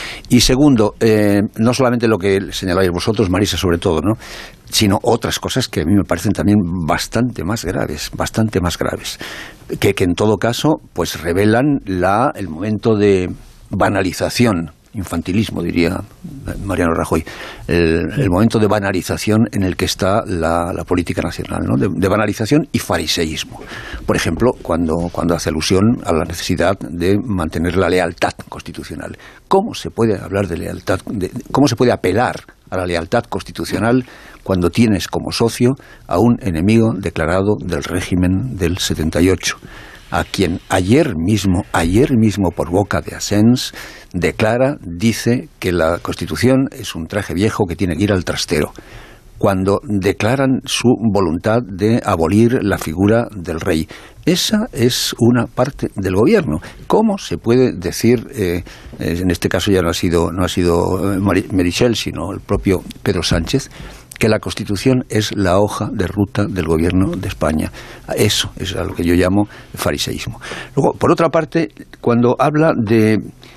Y segundo, eh, no solamente lo que señaláis vosotros, Marisa, sobre todo, ¿no?, sino otras cosas que a mí me parecen también bastante más graves, bastante más graves, que, que en todo caso pues revelan la, el momento de banalización, infantilismo, diría Mariano Rajoy, el, el momento de banalización en el que está la, la política nacional, ¿no?, de, de banalización y fariseísmo. Por ejemplo, cuando, cuando hace alusión a la necesidad de mantener la lealtad constitucional. ¿Cómo se puede hablar de lealtad, de, cómo se puede apelar a la lealtad constitucional cuando tienes como socio a un enemigo declarado del régimen del setenta y ocho? A quien ayer mismo, ayer mismo por boca de Asens, declara, dice que la Constitución es un traje viejo que tiene que ir al trastero, cuando declaran su voluntad de abolir la figura del rey. Esa es una parte del gobierno. ¿Cómo se puede decir, eh, en este caso ya no ha sido, no ha sido Meritxell, sino el propio Pedro Sánchez, que la Constitución es la hoja de ruta del gobierno de España? Eso es a lo que yo llamo fariseísmo. Luego, por otra parte, cuando habla de,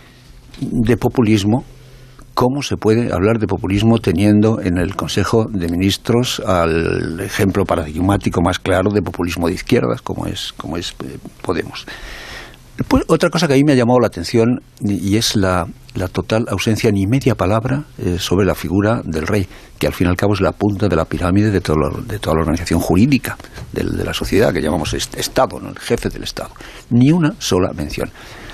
de populismo, ¿cómo se puede hablar de populismo teniendo en el Consejo de Ministros al ejemplo paradigmático más claro de populismo de izquierdas, como es, como es eh, Podemos? Pues, otra cosa que a mí me ha llamado la atención y es la, la total ausencia, ni media palabra eh, sobre la figura del rey, que al fin y al cabo es la punta de la pirámide de, todo lo, de toda la organización jurídica de, de la sociedad, que llamamos est Estado, ¿no?, el jefe del Estado. Ni una sola mención.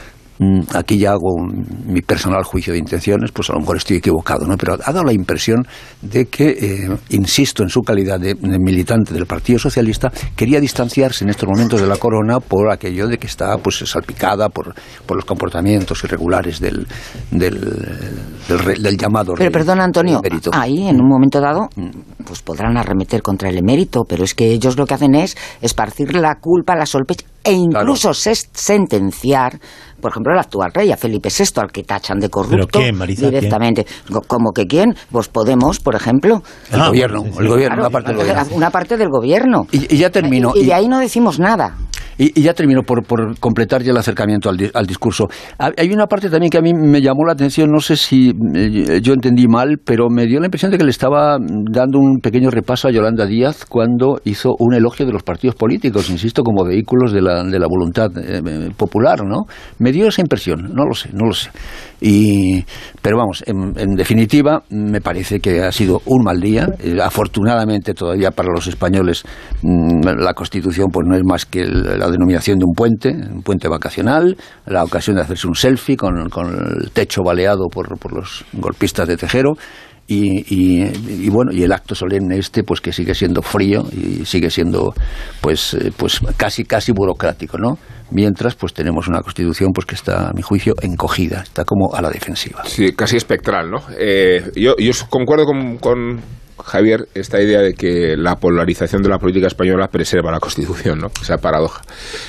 Aquí ya hago un, mi personal juicio de intenciones, pues a lo mejor estoy equivocado, ¿no?, pero ha dado la impresión de que, eh, insisto, en su calidad de, de militante del Partido Socialista, quería distanciarse en estos momentos de la corona por aquello de que está pues salpicada por, por los comportamientos irregulares del, del, del, del, del llamado Pero rey, perdón, Antonio, emérito. Ahí en un momento dado pues podrán arremeter contra el emérito, pero es que ellos lo que hacen es esparcir la culpa, la sospecha e incluso claro. sentenciar, por ejemplo, al actual rey, a Felipe sexto, al que tachan de corrupto. ¿Pero quién, Marisa, directamente. ¿Quién? ¿Cómo que quién? Pues Podemos, por ejemplo. El ah, gobierno, sí, sí. el gobierno, claro, una parte del gobierno. Una parte del gobierno. Y, y ya termino. Y, y de ahí no decimos nada. Y, y ya termino por, por completar ya el acercamiento al, di, al discurso. Hay una parte también que a mí me llamó la atención, no sé si eh, yo entendí mal, pero me dio la impresión de que le estaba dando un pequeño repaso a Yolanda Díaz cuando hizo un elogio de los partidos políticos, insisto, como vehículos de la, de la voluntad eh, popular, ¿no? Me dio esa impresión, no lo sé, no lo sé. Y, pero vamos, en, en definitiva, me parece que ha sido un mal día. Eh, afortunadamente, todavía para los españoles, mmm, la Constitución pues no es más que el, la denominación de un puente, un puente vacacional, la ocasión de hacerse un selfie con, con el techo baleado por, por los golpistas de Tejero. y, y, y bueno, y el acto solemne este, pues que sigue siendo frío y sigue siendo, pues, pues casi, casi burocrático, ¿no? Mientras, pues tenemos una Constitución pues que está, a mi juicio, encogida, está como a la defensiva. Sí, casi espectral, ¿no? Eh, yo, yo concuerdo con, con Javier esta idea de que la polarización de la política española preserva la Constitución, ¿no? Esa paradoja.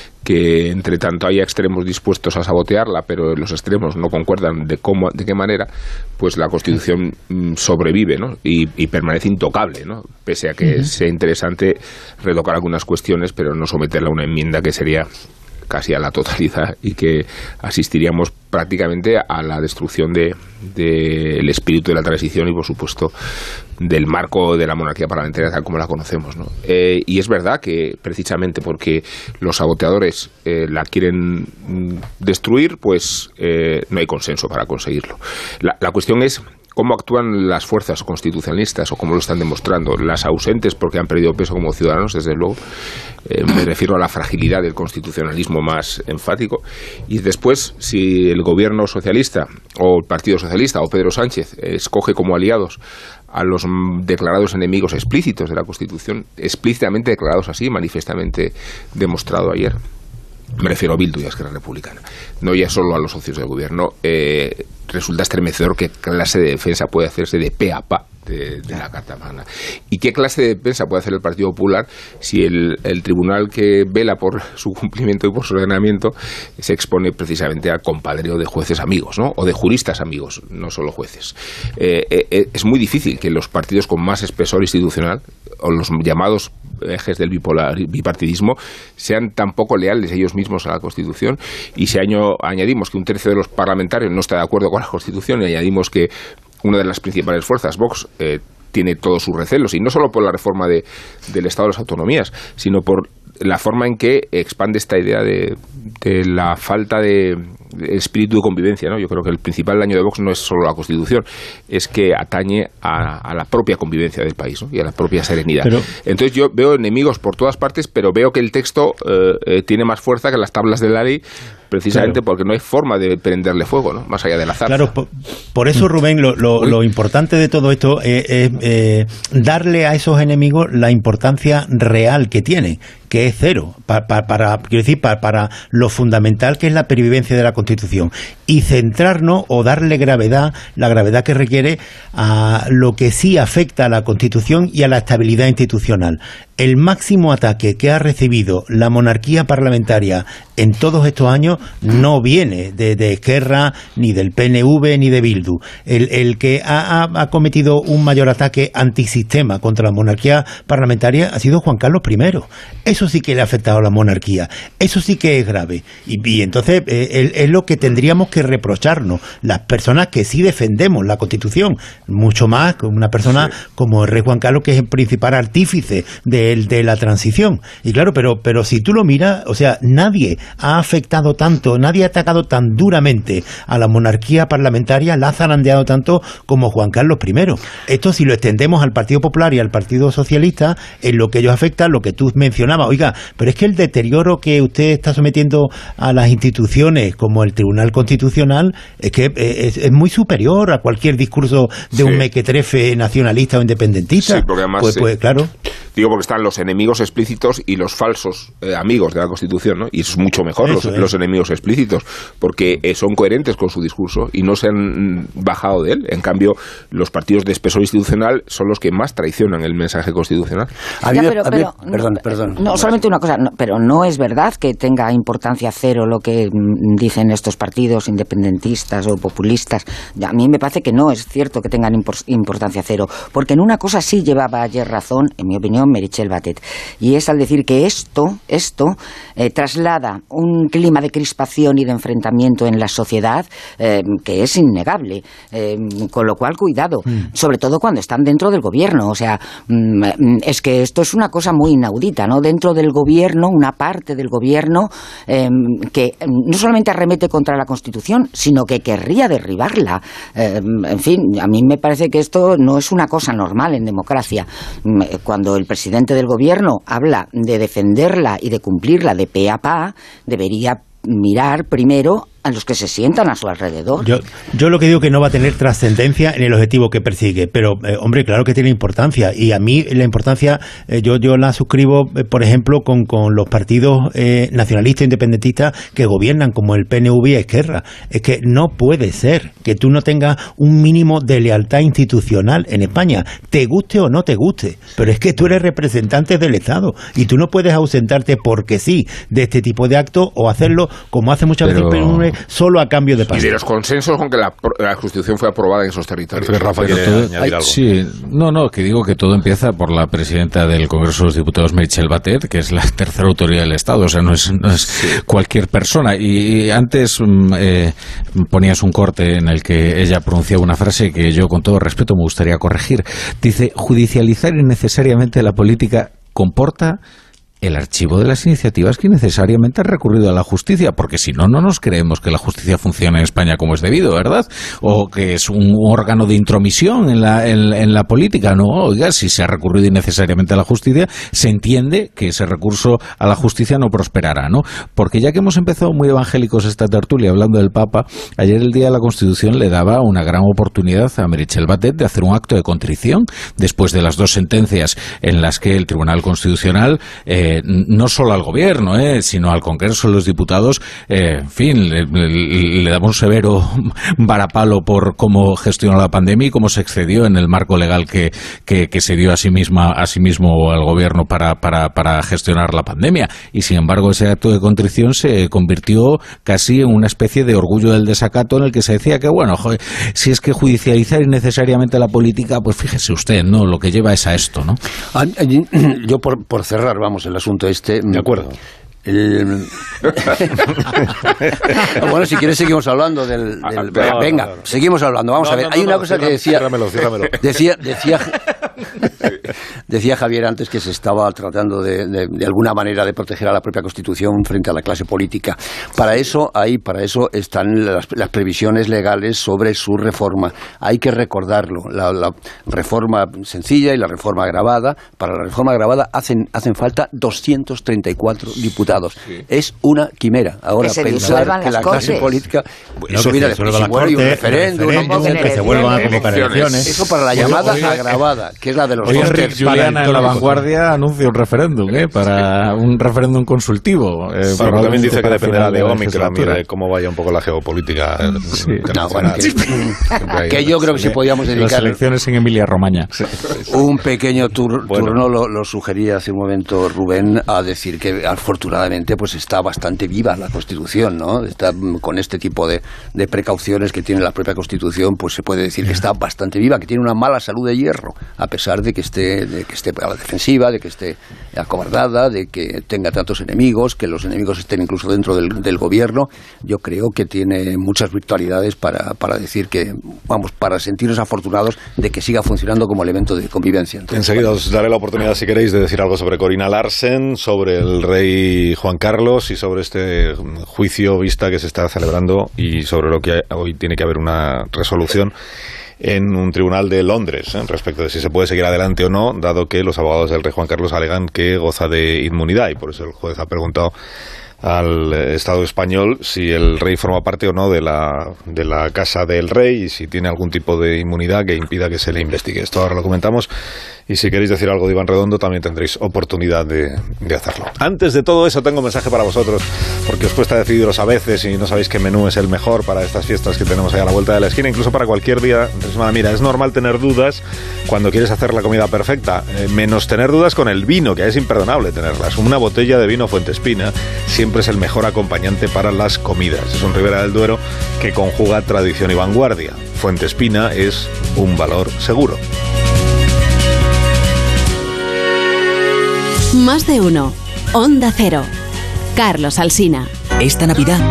Que entre tanto haya extremos dispuestos a sabotearla, pero los extremos no concuerdan de cómo, de qué manera, pues la Constitución sobrevive, ¿no? y, y permanece intocable, ¿no? Pese a que uh-huh. sea interesante retocar algunas cuestiones, pero no someterla a una enmienda que sería casi a la totalidad y que asistiríamos prácticamente a la destrucción de, de el espíritu de la transición y, por supuesto, del marco de la monarquía parlamentaria tal como la conocemos, ¿no? Eh, y es verdad que precisamente porque los saboteadores eh, la quieren destruir, pues eh, no hay consenso para conseguirlo. La, la cuestión es cómo actúan las fuerzas constitucionalistas o cómo lo están demostrando. Las ausentes porque han perdido peso como ciudadanos, desde luego. Eh, me refiero a la fragilidad del constitucionalismo más enfático. Y después, si el gobierno socialista o el Partido Socialista o Pedro Sánchez escoge como aliados a los declarados enemigos explícitos de la Constitución, explícitamente declarados así, manifiestamente demostrado ayer. Me refiero a Bildu y a Esquerra Republicana, no ya solo a los socios del gobierno. Eh, resulta estremecedor qué clase de defensa puede hacerse de pe a pa de, de la Carta Magna. ¿Y qué clase de defensa puede hacer el Partido Popular si el, el tribunal que vela por su cumplimiento y por su ordenamiento se expone precisamente al compadreo de jueces amigos, ¿no? O de juristas amigos, no solo jueces? Eh, eh, es muy difícil que los partidos con más espesor institucional, o los llamados ejes del bipolar, bipartidismo, sean tan poco leales ellos mismos a la Constitución. Y si año, añadimos que un tercio de los parlamentarios no está de acuerdo con la Constitución, y añadimos que una de las principales fuerzas, Vox, eh, tiene todos sus recelos, y no solo por la reforma de, del Estado de las Autonomías, sino por la forma en que expande esta idea de, de la falta de, de espíritu de convivencia, ¿no? Yo creo que el principal daño de Vox no es solo la Constitución, es que atañe a, a la propia convivencia del país, ¿no? Y a la propia serenidad. Pero, entonces yo veo enemigos por todas partes, pero veo que el texto eh, eh, tiene más fuerza que las tablas de la ley, precisamente claro, porque no hay forma de prenderle fuego, ¿no? Más allá de la zarza. Claro, por, por eso, Rubén, lo, lo, lo importante de todo esto es, es eh, darle a esos enemigos la importancia real que tienen, que es cero, para, para, para, quiero decir, para, para lo fundamental que es la pervivencia de la Constitución, y centrarnos o darle gravedad, la gravedad que requiere a lo que sí afecta a la Constitución y a la estabilidad institucional. El máximo ataque que ha recibido la monarquía parlamentaria en todos estos años no viene de, de Esquerra, ni del pe ene ve, ni de Bildu. El, el que ha, ha, ha cometido un mayor ataque antisistema contra la monarquía parlamentaria ha sido Juan Carlos primero. Eso sí que le ha afectado a la monarquía. Eso sí que es grave. Y, y entonces eh, es lo que tendríamos que reprocharnos, las personas que sí defendemos la Constitución, mucho más que una persona sí, como el rey Juan Carlos, que es el principal artífice de El de la transición. Y claro, pero, pero si tú lo miras, o sea, nadie ha afectado tanto, nadie ha atacado tan duramente a la monarquía parlamentaria, la ha zarandeado tanto como Juan Carlos primero. Esto, si lo extendemos al Partido Popular y al Partido Socialista, en lo que ellos afectan, lo que tú mencionabas, oiga, pero es que el deterioro que usted está sometiendo a las instituciones, como el Tribunal Constitucional, es que es, es muy superior a cualquier discurso de sí, un mequetrefe nacionalista o independentista. Sí, porque además, pues, pues claro. Digo, porque están los enemigos explícitos y los falsos eh, amigos de la Constitución, ¿no? Y eso es mucho mejor, los, los enemigos explícitos, porque eh, son coherentes con su discurso y no se han bajado de él. En cambio, los partidos de espesor institucional son los que más traicionan el mensaje constitucional. Ya, pero, pero, perdón, no, perdón. No, solamente una cosa, no, pero no es verdad que tenga importancia cero lo que mm, dicen estos partidos independentistas o populistas. A mí me parece que no es cierto que tengan impor- importancia cero, porque en una cosa sí llevaba ayer razón, en mi opinión, Meritxell Batet, y es al decir que esto, esto eh, traslada un clima de crispación y de enfrentamiento en la sociedad eh, que es innegable, eh, con lo cual cuidado, mm. sobre todo cuando están dentro del gobierno. O sea, mm, es que esto es una cosa muy inaudita, ¿no? Dentro del gobierno, una parte del gobierno eh, que no solamente arremete contra la Constitución, sino que querría derribarla. Eh, en fin, a mí me parece que esto no es una cosa normal en democracia. Cuando el presidente del gobierno habla de defenderla y de cumplirla de pe a pa, debería mirar primero a los que se sientan a su alrededor. Yo, yo lo que digo que no va a tener trascendencia en el objetivo que persigue, pero eh, hombre, claro que tiene importancia, y a mí la importancia, eh, yo, yo la suscribo, eh, por ejemplo, con, con los partidos eh, nacionalistas independentistas que gobiernan, como el P N V y Esquerra. Es que no puede ser que tú no tengas un mínimo de lealtad institucional en España, te guste o no te guste, pero es que tú eres representante del Estado y tú no puedes ausentarte porque sí de este tipo de actos o hacerlo como hace muchas pero... veces el P N V, solo a cambio de paz. Y de los consensos con que la, la Constitución fue aprobada en esos territorios. Pero Rafa quiere todo, añadir ay, algo. Sí, no, no, que digo que todo empieza por la presidenta del Congreso de los Diputados, Meritxell Batet, que es la tercera autoridad del Estado, o sea, no es, no es sí. cualquier persona. Y, y antes eh, ponías un corte en el que ella pronunciaba una frase que yo, con todo respeto, me gustaría corregir. Dice: judicializar innecesariamente la política comporta el archivo de las iniciativas que necesariamente han recurrido a la justicia, porque si no, no nos creemos que la justicia funcione en España como es debido, ¿verdad? O que es un órgano de intromisión en la, en, en la política. No, oiga, si se ha recurrido innecesariamente a la justicia, se entiende que ese recurso a la justicia no prosperará, ¿no? Porque ya que hemos empezado muy evangélicos esta tertulia hablando del Papa, ayer el Día de la Constitución le daba una gran oportunidad a Meritxell Batet de hacer un acto de contrición después de las dos sentencias en las que el Tribunal Constitucional eh, no solo al Gobierno, eh, sino al Congreso de los Diputados, eh, en fin, le, le, le daba un severo varapalo por cómo gestionó la pandemia y cómo se excedió en el marco legal que, que, que se dio a sí misma, a sí mismo al Gobierno para, para, para gestionar la pandemia. Y sin embargo, ese acto de contrición se convirtió casi en una especie de orgullo del desacato, en el que se decía que, bueno, joder, si es que judicializar innecesariamente la política, pues fíjese usted, ¿no? Lo que lleva es a esto, ¿no? Yo, por, por cerrar, vamos, el asunto este. De acuerdo. El... bueno, si quieres seguimos hablando del... del... No, venga, no, no. seguimos hablando. Vamos no, a ver, no, hay una no, cosa cierra, que decía... Ciérramelo, ciérramelo. Decía, decía, decía Javier antes que se estaba tratando de, de, de alguna manera de proteger a la propia Constitución frente a la clase política. Para eso, ahí, para eso están las, las previsiones legales sobre su reforma. Hay que recordarlo. La, la reforma sencilla y la reforma agravada. Para la reforma agravada hacen, hacen falta doscientos treinta y cuatro diputados. Sí. Es una quimera. Ahora que pensar que la cortes. clase política... No, eso viene después y muere un referéndum, referéndum que se vuelvan a convocar elecciones. Eso para la llamada oye, agravada, que es la de los Oye, Rick Juliana en La Vanguardia anuncia un referéndum, ¿eh? Para un referéndum consultivo. Eh, bueno, también dice que dependerá de Omicron y de cómo vaya un poco la geopolítica sí. internacional. No, bueno, que, que yo creo que si podíamos dedicar... Las elecciones en Emilia-Romagna. Sí. Un pequeño tur, bueno. turno lo, lo sugería hace un momento Rubén a decir que afortunadamente pues está bastante viva la Constitución, ¿no? Está con este tipo de, de precauciones que tiene la propia Constitución, pues se puede decir que está bastante viva, que tiene una mala salud de hierro, a pesar de que esté, de que esté a la defensiva, de que esté acobardada, de que tenga tantos enemigos, que los enemigos estén incluso dentro del, del gobierno. Yo creo que tiene muchas virtualidades para, para decir que, vamos, para sentirnos afortunados de que siga funcionando como elemento de convivencia. Entonces, enseguida os daré la oportunidad, si queréis, de decir algo sobre Corina Larsen, sobre el rey Juan Carlos y sobre este juicio vista que se está celebrando y sobre lo que hoy tiene que haber una resolución en un tribunal de Londres, ¿eh? respecto de si se puede seguir adelante o no, dado que los abogados del rey Juan Carlos alegan que goza de inmunidad, y por eso el juez ha preguntado al Estado español si el rey forma parte o no de la, de la casa del rey y si tiene algún tipo de inmunidad que impida que se le investigue. Esto ahora lo comentamos, y si queréis decir algo de Iván Redondo también tendréis oportunidad de, de hacerlo. Antes de todo eso tengo un mensaje para vosotros, porque os cuesta decidiros a veces y no sabéis qué menú es el mejor para estas fiestas que tenemos ahí a la vuelta de la esquina, incluso para cualquier día de semana. Mira, es normal tener dudas cuando quieres hacer la comida perfecta, eh, menos tener dudas con el vino, que es imperdonable tenerlas. Una botella de vino Fuentespina siempre es el mejor acompañante para las comidas. Es un Ribera del Duero que conjuga tradición y vanguardia. Fuentespina es un valor seguro. Más de uno. Onda Cero. Carlos Alsina. Esta Navidad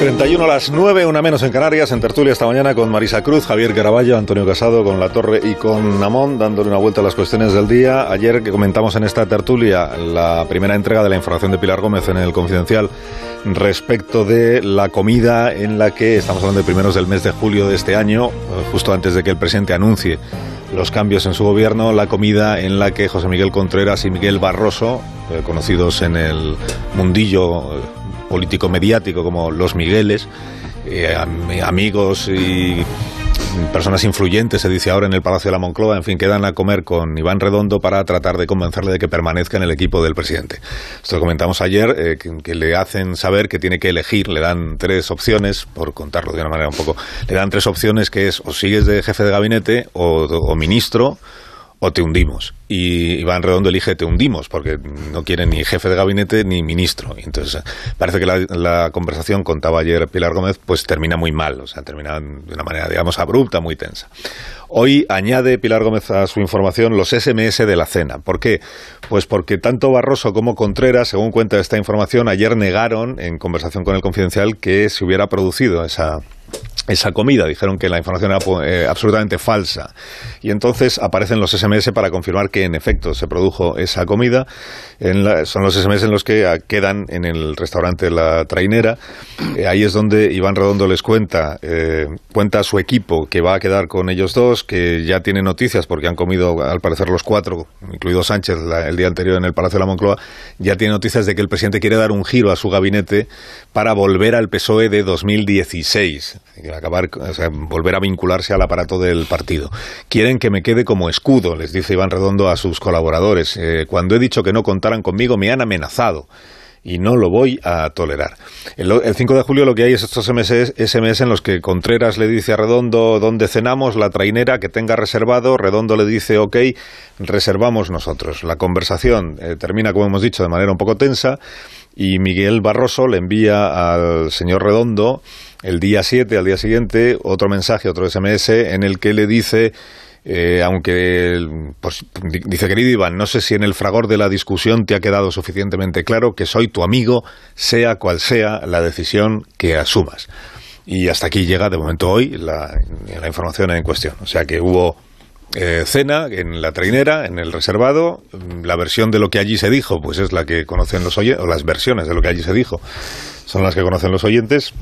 treinta y uno a las nueve, una menos en Canarias, en tertulia esta mañana con Marisa Cruz, Javier Caraballo, Antonio Casado, con La Torre y con Namón, dándole una vuelta a las cuestiones del día. Ayer que comentamos en esta tertulia la primera entrega de la información de Pilar Gómez en el Confidencial respecto de la comida en la que, estamos hablando de primeros del mes de julio de este año, justo antes de que el presidente anuncie los cambios en su gobierno, la comida en la que José Miguel Contreras y Miguel Barroso, eh, conocidos en el mundillo político mediático como los Migueles, eh, am- amigos y personas influyentes, se dice ahora, en el Palacio de la Moncloa, en fin, quedan a comer con Iván Redondo para tratar de convencerle de que permanezca en el equipo del presidente. Esto lo comentamos ayer, eh, que, que le hacen saber que tiene que elegir, le dan tres opciones, por contarlo de una manera un poco, le dan tres opciones, que es o sigues de jefe de gabinete o, o ministro o te hundimos. Y Iván Redondo elige te hundimos, porque no quiere ni jefe de gabinete ni ministro. Y entonces parece que la, la conversación, contaba ayer Pilar Gómez, pues termina muy mal, o sea, termina de una manera, digamos, abrupta, muy tensa. Hoy añade Pilar Gómez a su información los ese eme ese de la cena. ¿Por qué? Pues porque tanto Barroso como Contreras, según cuenta esta información, ayer negaron, en conversación con el Confidencial, que se hubiera producido esa... esa comida. Dijeron que la información era eh, absolutamente falsa. Y entonces aparecen los ese eme ese para confirmar que en efecto se produjo esa comida. En la, son los ese eme ese en los que uh, quedan en el restaurante La Trainera. Eh, ahí es donde Iván Redondo les cuenta, eh, cuenta a su equipo que va a quedar con ellos dos, que ya tiene noticias porque han comido al parecer los cuatro, incluido Sánchez la, el día anterior en el Palacio de la Moncloa, ya tiene noticias de que el presidente quiere dar un giro a su gabinete para volver al P S O E de dos mil dieciséis. Acabar, o sea, volver a vincularse al aparato del partido. Quieren que me quede como escudo, les dice Iván Redondo a sus colaboradores. Eh, cuando he dicho que no contaran conmigo, me han amenazado y no lo voy a tolerar. El, el cinco de julio lo que hay es estos ese eme ese en los que Contreras le dice a Redondo dónde cenamos, La Trainera, que tenga reservado. Redondo le dice ok, reservamos nosotros. La conversación eh, termina, como hemos dicho, de manera un poco tensa, y Miguel Barroso le envía al señor Redondo el día siete, al día siguiente, otro mensaje, otro ese eme ese, en el que le dice, eh, aunque, pues, dice, querido Iván, no sé si en el fragor de la discusión te ha quedado suficientemente claro que soy tu amigo, sea cual sea la decisión que asumas. Y hasta aquí llega, de momento, hoy, la, la información en cuestión. O sea que hubo eh, cena en La Trainera, en el reservado. La versión de lo que allí se dijo, pues es la que conocen los oyentes, o las versiones de lo que allí se dijo, son las que conocen los oyentes.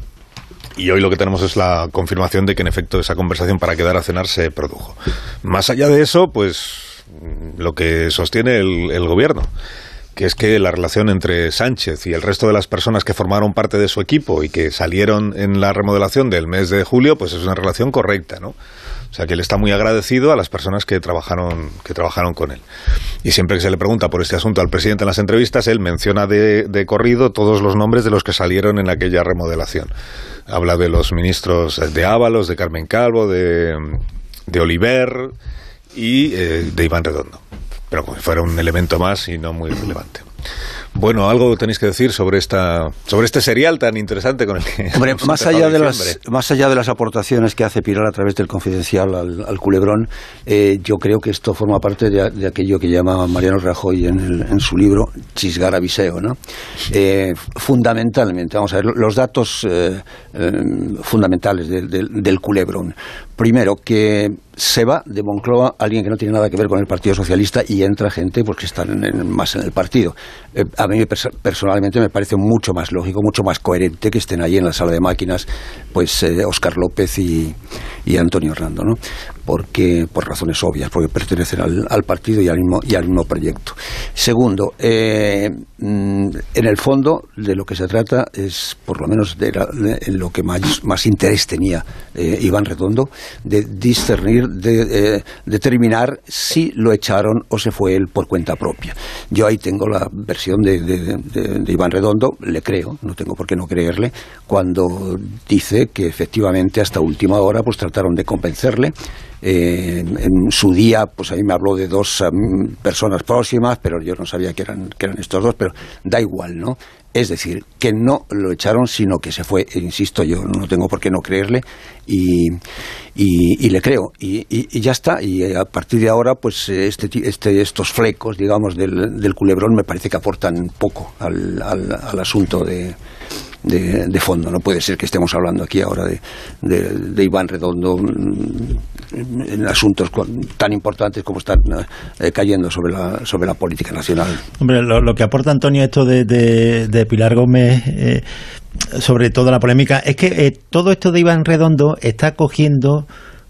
Y hoy lo que tenemos es la confirmación de que en efecto esa conversación para quedar a cenar se produjo. Más allá de eso, pues lo que sostiene el, el gobierno, que es que la relación entre Sánchez y el resto de las personas que formaron parte de su equipo y que salieron en la remodelación del mes de julio, pues es una relación correcta, ¿no? O sea, que él está muy agradecido a las personas que trabajaron, que trabajaron con él. Y siempre que se le pregunta por este asunto al presidente en las entrevistas, él menciona de, de corrido todos los nombres de los que salieron en aquella remodelación. Habla de los ministros de Ábalos, de Carmen Calvo, de, de Oliver y eh, de Iván Redondo. Pero como si fuera un elemento más y no muy relevante. Bueno, algo tenéis que decir sobre esta sobre este serial tan interesante con el que Hombre, más allá de las más allá de las aportaciones que hace Pilar a través del Confidencial al, al Culebrón, eh, yo creo que esto forma parte de, de aquello que llama Mariano Rajoy en, el, en su libro Chisgar a Viseo, ¿no? Eh, fundamentalmente, vamos a ver los datos eh, eh, fundamentales de, de, del Culebrón. Primero, que se va de Moncloa alguien que no tiene nada que ver con el Partido Socialista y entra gente pues, que están en, en, más en el partido. Eh, a mí pers- personalmente me parece mucho más lógico, mucho más coherente que estén ahí en la sala de máquinas pues eh, Óscar López y, y Antonio Hernando, ¿no? Porque, por razones obvias, porque pertenecen al, al partido y al mismo, y al mismo proyecto. Segundo, eh, en el fondo de lo que se trata es, por lo menos de, la, de en lo que más, más interés tenía eh, Iván Redondo, de discernir, de eh, determinar si lo echaron o se fue él por cuenta propia. Yo ahí tengo la versión de, de, de, de Iván Redondo, le creo, no tengo por qué no creerle, cuando dice que efectivamente hasta última hora pues trataron de convencerle. Eh, en su día, pues a mí me habló de dos um, personas próximas, pero yo no sabía que eran, que eran estos dos, pero da igual, ¿no? Es decir, que no lo echaron, sino que se fue. E insisto, yo no tengo por qué no creerle y, y, y le creo. Y, y, y ya está. Y a partir de ahora, pues este, este, estos flecos, digamos, del, del Culebrón me parece que aportan poco al, al, al asunto de... de, de fondo. No puede ser que estemos hablando aquí ahora de, de, de Iván Redondo en asuntos tan importantes como están eh, cayendo sobre la, sobre la política nacional. Hombre, lo, lo que aporta Antonio esto de, de, de Pilar Gómez, eh, sobre toda la polémica, es que eh, todo esto de Iván Redondo está cogiendo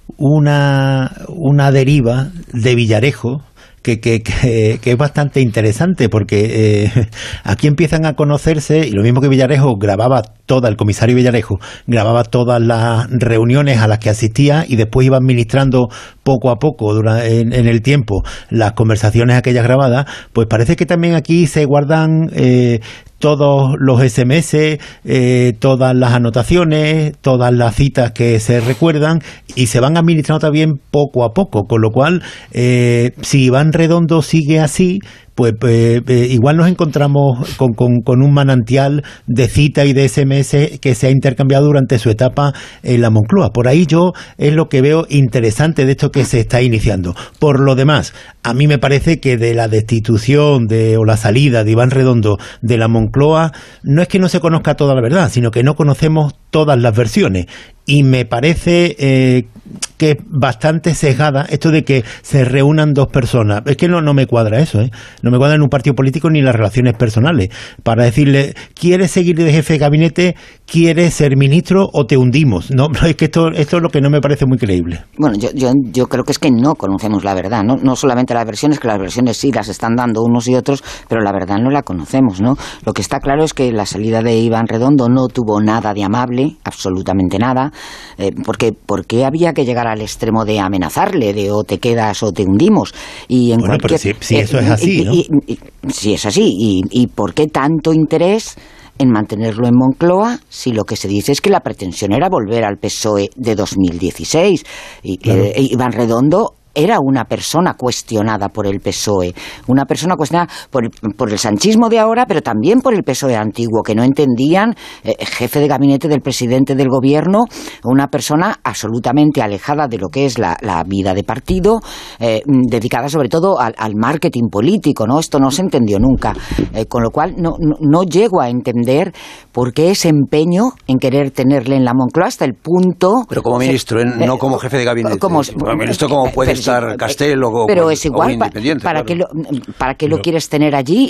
una, una deriva de Villarejo, Que, que, que, que es bastante interesante, porque eh, aquí empiezan a conocerse, y lo mismo que Villarejo grababa toda, el comisario Villarejo grababa todas las reuniones a las que asistía y después iba administrando poco a poco durante, en, en el tiempo las conversaciones aquellas grabadas, pues parece que también aquí se guardan eh, todos los ese eme ese, eh, todas las anotaciones, todas las citas que se recuerdan y se van administrando también poco a poco, con lo cual eh, si Iván Redondo sigue así, pues eh, eh, igual nos encontramos con, con, con un manantial de cita y de ese eme ese que se ha intercambiado durante su etapa en la Moncloa. Por ahí yo es lo que veo interesante de esto que se está iniciando. Por lo demás, a mí me parece que de la destitución de, o la salida de Iván Redondo de la Moncloa, no es que no se conozca toda la verdad, sino que no conocemos todas las versiones. Y me parece eh, que es bastante sesgada esto de que se reúnan dos personas. Es que no, no me cuadra eso, ¿eh? No me cuadra en un partido político ni las relaciones personales. Para decirle, ¿quieres seguir de jefe de gabinete? ¿Quieres ser ministro o te hundimos? No, es que esto, esto es lo que no me parece muy creíble. Bueno, yo, yo, yo creo que es que no conocemos la verdad, ¿no? No solamente las versiones, que las versiones sí las están dando unos y otros, pero la verdad no la conocemos, ¿no? Lo que está claro es que la salida de Iván Redondo no tuvo nada de amable, absolutamente nada. Eh, porque ¿por qué había que llegar al extremo de amenazarle, de o te quedas o te hundimos? Y en bueno, cualquier, pero si, si eso eh, es así, y, ¿no? Y, y, y, si es así, y, y ¿por qué tanto interés en mantenerlo en Moncloa si lo que se dice es que la pretensión era volver al P S O E de dos mil dieciséis? Y, claro. eh, Iván Redondo era una persona cuestionada por el P S O E, una persona cuestionada por el, por el sanchismo de ahora, pero también por el P S O E antiguo, que no entendían, eh, jefe de gabinete del presidente del gobierno, una persona absolutamente alejada de lo que es la, la vida de partido, eh, dedicada sobre todo al, al marketing político, ¿no? Esto no se entendió nunca, eh, con lo cual no, no, no llego a entender por qué ese empeño en querer tenerle en la Moncloa hasta el punto... Pero como ministro, eh, no como jefe de gabinete. Como, como ministro, como puede estar Castelo o pero es igual, pa, ¿para, claro. qué lo, ¿para qué lo no. quieres tener allí?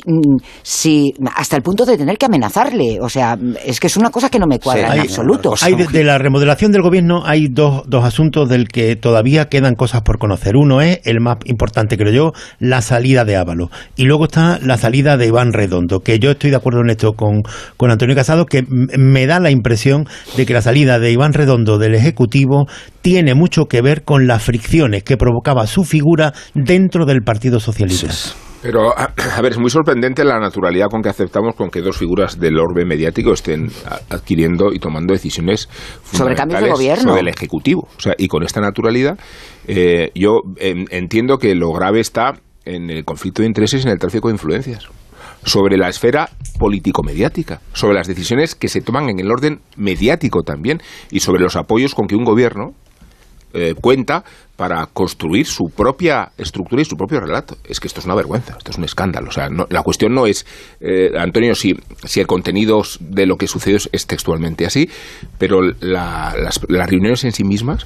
Si, hasta el punto de tener que amenazarle. O sea, es que es una cosa que no me cuadra sí, en hay, absoluto. Hay de, de la remodelación del gobierno hay dos, dos asuntos del que todavía quedan cosas por conocer. Uno es, el más importante creo yo, la salida de Ábalos. Y luego está la salida de Iván Redondo, que yo estoy de acuerdo en esto con, con Antonio Casado, que me da la impresión de que la salida de Iván Redondo del Ejecutivo tiene mucho que ver con las fricciones que provocaba su figura dentro del Partido Socialista. Sí. Pero, a, a ver, es muy sorprendente la naturalidad con que aceptamos con que dos figuras del orbe mediático estén adquiriendo y tomando decisiones sobre cambios de gobierno, sobre el Ejecutivo. O sea, y con esta naturalidad, eh, yo eh, entiendo que lo grave está en el conflicto de intereses y en el tráfico de influencias, sobre la esfera político-mediática, sobre las decisiones que se toman en el orden mediático también, y sobre los apoyos con que un gobierno eh, cuenta para construir su propia estructura y su propio relato. Es que esto es una vergüenza, esto es un escándalo. O sea, no, la cuestión no es, eh, Antonio, si, si el contenido de lo que sucede es, es textualmente así, pero la, las, las reuniones en sí mismas,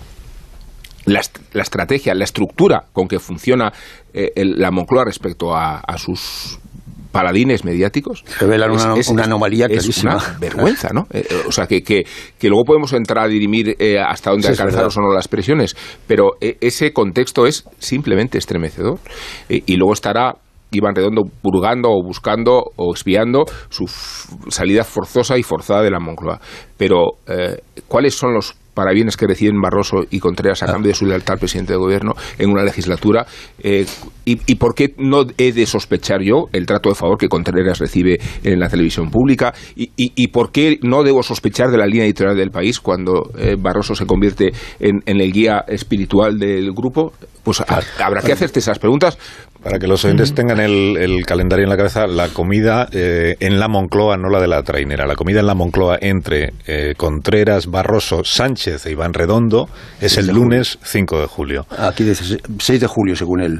la, la estrategia, la estructura con que funciona eh, el, la Moncloa respecto a, a sus paladines mediáticos revelan una, es, una anomalía clarísima. Es una vergüenza, ¿no? Eh, o sea, que, que, que luego podemos entrar a dirimir eh, hasta dónde sí, alcanzaron o no las presiones, pero eh, ese contexto es simplemente estremecedor. Eh, y luego estará Iván Redondo purgando o buscando o espiando su f- salida forzosa y forzada de la Moncloa. Pero, eh, ¿cuáles son los parabienes que reciben Barroso y Contreras a cambio de su lealtad al presidente del gobierno en una legislatura? Eh, y, ¿Y por qué no he de sospechar yo el trato de favor que Contreras recibe en la televisión pública? ¿Y, y, y por qué no debo sospechar de la línea editorial del País cuando eh, Barroso se convierte en, en el guía espiritual del grupo? Pues a, habrá que hacerte esas preguntas. Para que los oyentes tengan el, el calendario en la cabeza, la comida eh, en la Moncloa, no la de la trainera, la comida en la Moncloa entre eh, Contreras, Barroso, Sánchez e Iván Redondo es el lunes cinco de julio. Aquí dice seis de julio, según él.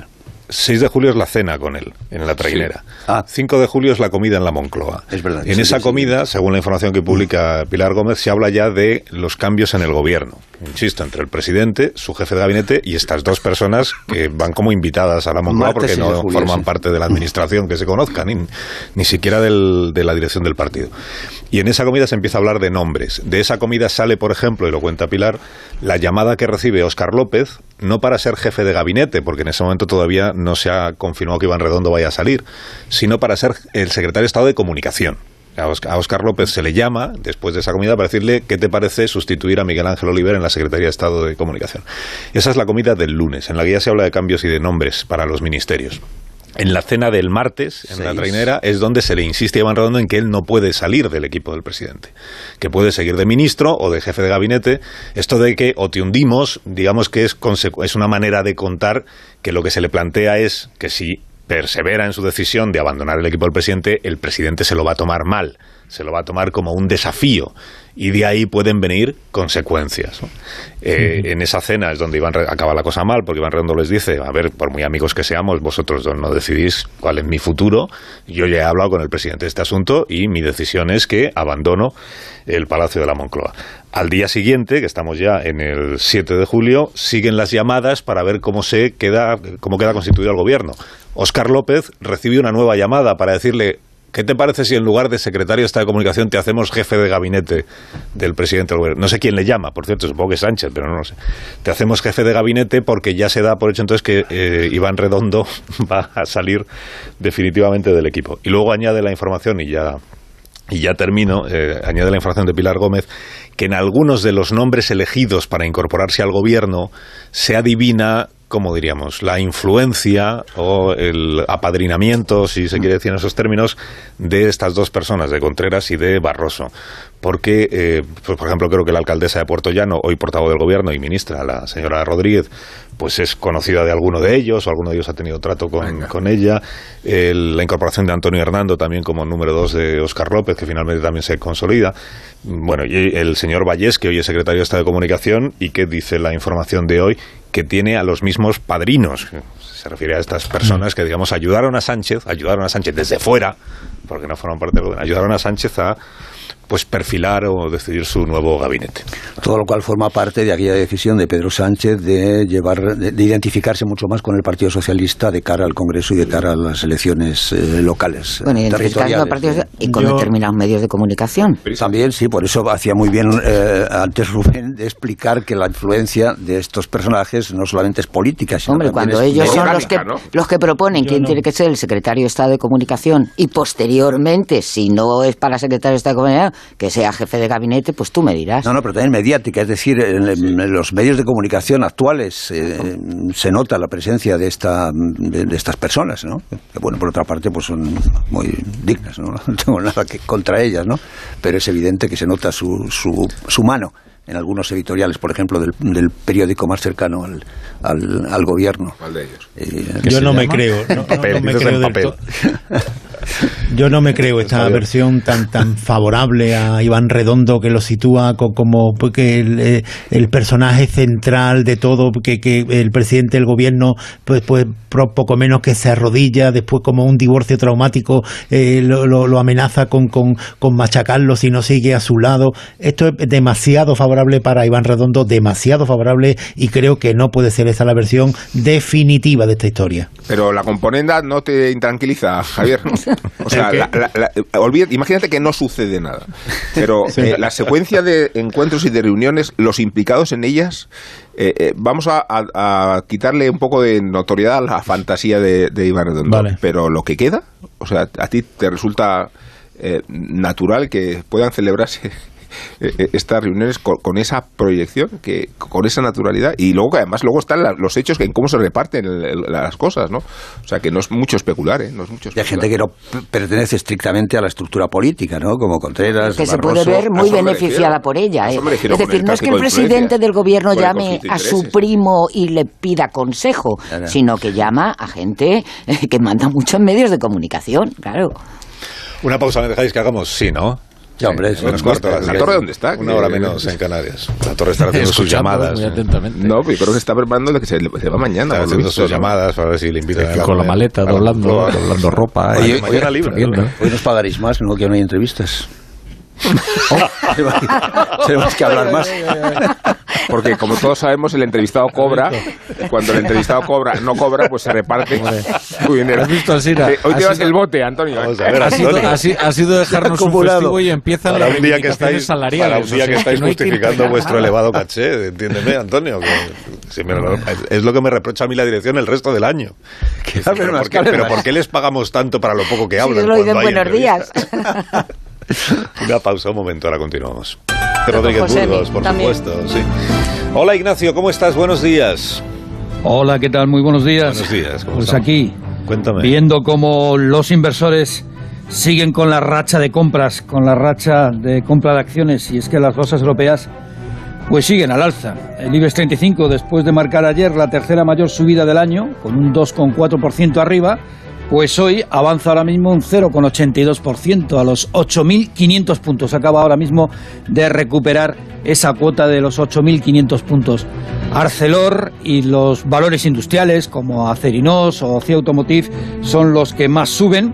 seis de julio es la cena con él, en la trainera. Sí. Ah. cinco de julio es la comida en la Moncloa. Es verdad. En sí, esa sí, comida, sí. según la información que publica Pilar Gómez, se habla ya de los cambios en el gobierno. Insisto, entre el presidente, su jefe de gabinete y estas dos personas que van como invitadas a la Moncloa porque no julio, forman sí. parte de la administración que se conozcan, ni, ni siquiera del, de la dirección del partido. Y en esa comida se empieza a hablar de nombres. De esa comida sale, por ejemplo, y lo cuenta Pilar, la llamada que recibe Óscar López, no para ser jefe de gabinete, porque en ese momento todavía no se ha confirmado que Iván Redondo vaya a salir, sino para ser el secretario de Estado de Comunicación. A Óscar López se le llama, después de esa comida, para decirle qué te parece sustituir a Miguel Ángel Oliver en la Secretaría de Estado de Comunicación. Esa es la comida del lunes, en la que ya se habla de cambios y de nombres para los ministerios. En la cena del martes, en Seis. la trainera, es donde se le insiste a Iván Redondo en que él no puede salir del equipo del presidente, que puede seguir de ministro o de jefe de gabinete. Esto de que o te hundimos, digamos que es, es una manera de contar que lo que se le plantea es que si persevera en su decisión de abandonar el equipo del presidente, el presidente se lo va a tomar mal, se lo va a tomar como un desafío, y de ahí pueden venir consecuencias, ¿no? Eh, en esa cena es donde Iván acaba la cosa mal, porque Iván Redondo les dice, a ver, por muy amigos que seamos, vosotros no decidís cuál es mi futuro, yo ya he hablado con el presidente de este asunto y mi decisión es que abandono el Palacio de la Moncloa. Al día siguiente, que estamos ya en el siete de julio, siguen las llamadas para ver cómo se queda, cómo queda constituido el gobierno. Óscar López recibe una nueva llamada para decirle, ¿qué te parece si en lugar de secretario de Estado de Comunicación te hacemos jefe de gabinete del presidente del gobierno? No sé quién le llama, por cierto, supongo que es Sánchez, pero no lo sé. Te hacemos jefe de gabinete porque ya se da por hecho entonces que eh, Iván Redondo va a salir definitivamente del equipo. Y luego añade la información, y ya, y ya termino, eh, añade la información de Pilar Gómez, que en algunos de los nombres elegidos para incorporarse al gobierno se adivina, ¿cómo diríamos?, la influencia o el apadrinamiento, si se quiere decir en esos términos, de estas dos personas, de Contreras y de Barroso. Porque, eh, pues por ejemplo, creo que la alcaldesa de Puerto Llano, hoy portavoz del gobierno y ministra, la señora Rodríguez, pues es conocida de alguno de ellos, o alguno de ellos ha tenido trato con, con ella. El, la incorporación de Antonio Hernando también como número dos de Óscar López, que finalmente también se consolida. Bueno, y el señor Vallés, que hoy es secretario de Estado de Comunicación, y que dice la información de hoy, que tiene a los mismos padrinos. Se refiere a estas personas que, digamos, ayudaron a Sánchez, ayudaron a Sánchez desde fuera, porque no forman parte del gobierno, ayudaron a Sánchez a pues perfilar o decidir su nuevo gabinete. Todo lo cual forma parte de aquella decisión de Pedro Sánchez de llevar, de, de identificarse mucho más con el Partido Socialista de cara al Congreso y de cara a las elecciones eh, locales. Bueno, identificarse con partidos y con Yo... determinados medios de comunicación. También, sí, por eso hacía muy bien eh, antes Rubén de explicar que la influencia de estos personajes no solamente es política, sino Hombre, cuando es ellos son los que, ¿no? los que proponen Yo quién no. tiene que ser el secretario de Estado de Comunicación y posteriormente, si no es para secretario de Estado de Comunicación, que sea jefe de gabinete, pues tú me dirás. No, no, pero también mediática, es decir, en, en los medios de comunicación actuales eh, se nota la presencia de esta de, de estas personas, ¿no? Que bueno, por otra parte, pues son muy dignas, ¿no? No tengo nada que contra ellas, ¿no? Pero es evidente que se nota su, su, su mano en algunos editoriales, por ejemplo, del, del periódico más cercano al, al, al gobierno. ¿Cuál de ellos? Eh, Yo no me creo. No, papel, no, no me creo del todo. Yo no me creo esta versión tan tan favorable a Iván Redondo, que lo sitúa como que el, el personaje central de todo, que, que el presidente del gobierno pues, pues poco menos que se arrodilla, después como un divorcio traumático eh, lo, lo, lo amenaza con, con, con machacarlo si no sigue a su lado. Esto es demasiado favorable para Iván Redondo, demasiado favorable, y creo que no puede ser esa la versión definitiva de esta historia. Pero la componenda no te intranquiliza, Javier. O sea, la, la, la, olvida, imagínate que no sucede nada, pero sí. eh, la secuencia de encuentros y de reuniones, los implicados en ellas, eh, eh, vamos a, a, a quitarle un poco de notoriedad a la fantasía de, de Iván Redondo, vale. Pero lo que queda, o sea, a ti te resulta eh, natural que puedan celebrarse estas reuniones con, con esa proyección, que con esa naturalidad, y luego que además luego están la, los hechos que en cómo se reparten el, el, las cosas, ¿no? O sea, que no es mucho especular, ¿eh? No es mucho especular. Hay gente que no pertenece estrictamente a la estructura política, ¿no? Como Contreras, que Barroso, se puede ver muy beneficiada por ella, ¿eh? Es decir, no es que el presidente del gobierno llame a su primo y le pida consejo, claro, sino que llama a gente que manda muchos medios de comunicación, claro. Una pausa, ¿me dejáis que hagamos? Sí, ¿no? Ya, hombre, es menos cuarto. ¿La torre dónde está? Una hora menos en Canarias. La torre está haciendo sus llamadas. Muy atentamente. No, pero creo que está preparando de que se, se va mañana. Está haciendo sus llamadas para ver si le invitan a la con la maleta, a la doblando, Moncloa. doblando ropa. Oye, eh, mañana libre, ¿no? Hoy nos pagaréis más, no que no hay entrevistas. Tenemos que hablar más. Porque como todos sabemos, el entrevistado cobra. Cuando el entrevistado cobra, no cobra, pues se reparte su dinero. ¿Has visto, Alsina? Hoy te Ha vas sido- el bote, Antonio. Vamos a ver, Ha sido, Antonio. ha sido- ha sido dejarnos un Acumulado. festivo y empiezan Para las un día que reivindicaciones estáis, salariales. para un día o sea, que estáis no hay que ir justificando para vuestro nada. elevado caché, entiéndeme, Antonio, que si me lo- es lo que me reprocha a mí la dirección el resto del año. hablen pero, más, ¿por que qué, hablen pero más. ¿por qué les pagamos tanto para lo poco que Sí, hablan? yo lo cuando digo en hay buenos días. entrevistas? Una pausa, un momento, ahora continuamos. Rodríguez Josemi, Burgos, por también. supuesto, sí. Hola Ignacio, ¿cómo estás? Buenos días. Hola, ¿qué tal? Muy buenos días. Buenos días, ¿cómo Pues estamos? aquí, Cuéntame. viendo cómo los inversores siguen con la racha de compras, con la racha de compra de acciones, y es que las bolsas europeas pues siguen al alza. El IBEX treinta y cinco, después de marcar ayer la tercera mayor subida del año, con un dos coma cuatro por ciento arriba, pues hoy avanza ahora mismo un cero coma ochenta y dos por ciento a los ocho mil quinientos puntos. Acaba ahora mismo de recuperar esa cuota de los ocho mil quinientos puntos. Arcelor y los valores industriales como Acerinox o C I Automotive son los que más suben,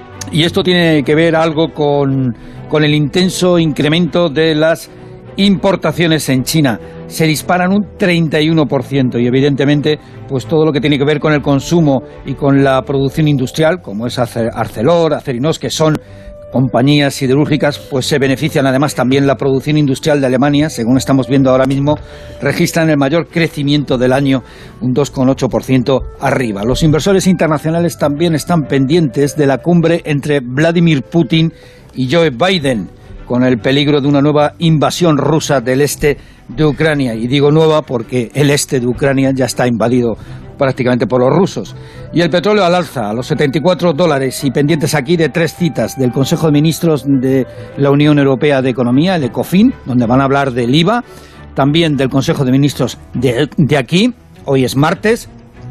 y esto tiene que ver algo con, con el intenso incremento de las importaciones en China. Se disparan un treinta y uno por ciento, y evidentemente pues todo lo que tiene que ver con el consumo y con la producción industrial, como es Ace- Arcelor, Acerinox, que son compañías siderúrgicas, pues se benefician. Además, también la producción industrial de Alemania, según estamos viendo ahora mismo, registran el mayor crecimiento del año, un dos coma ocho por ciento arriba. Los inversores internacionales también están pendientes de la cumbre entre Vladimir Putin y Joe Biden, con el peligro de una nueva invasión rusa del este de Ucrania. Y digo nueva porque el este de Ucrania ya está invadido prácticamente por los rusos. Y el petróleo al alza, a los setenta y cuatro dólares, y pendientes aquí de tres citas del Consejo de Ministros de la Unión Europea de Economía, el ECOFIN, donde van a hablar del I V A, también del Consejo de Ministros de, de aquí, hoy es martes,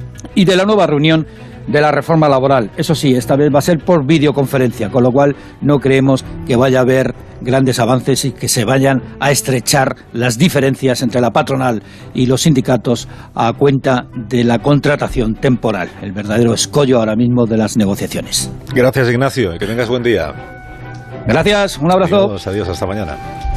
y de la nueva reunión de la reforma laboral. Eso sí, esta vez va a ser por videoconferencia, con lo cual no creemos que vaya a haber grandes avances y que se vayan a estrechar las diferencias entre la patronal y los sindicatos a cuenta de la contratación temporal, el verdadero escollo ahora mismo de las negociaciones. Gracias Ignacio, y que tengas buen día. Gracias, un abrazo. Adiós, adiós, hasta mañana.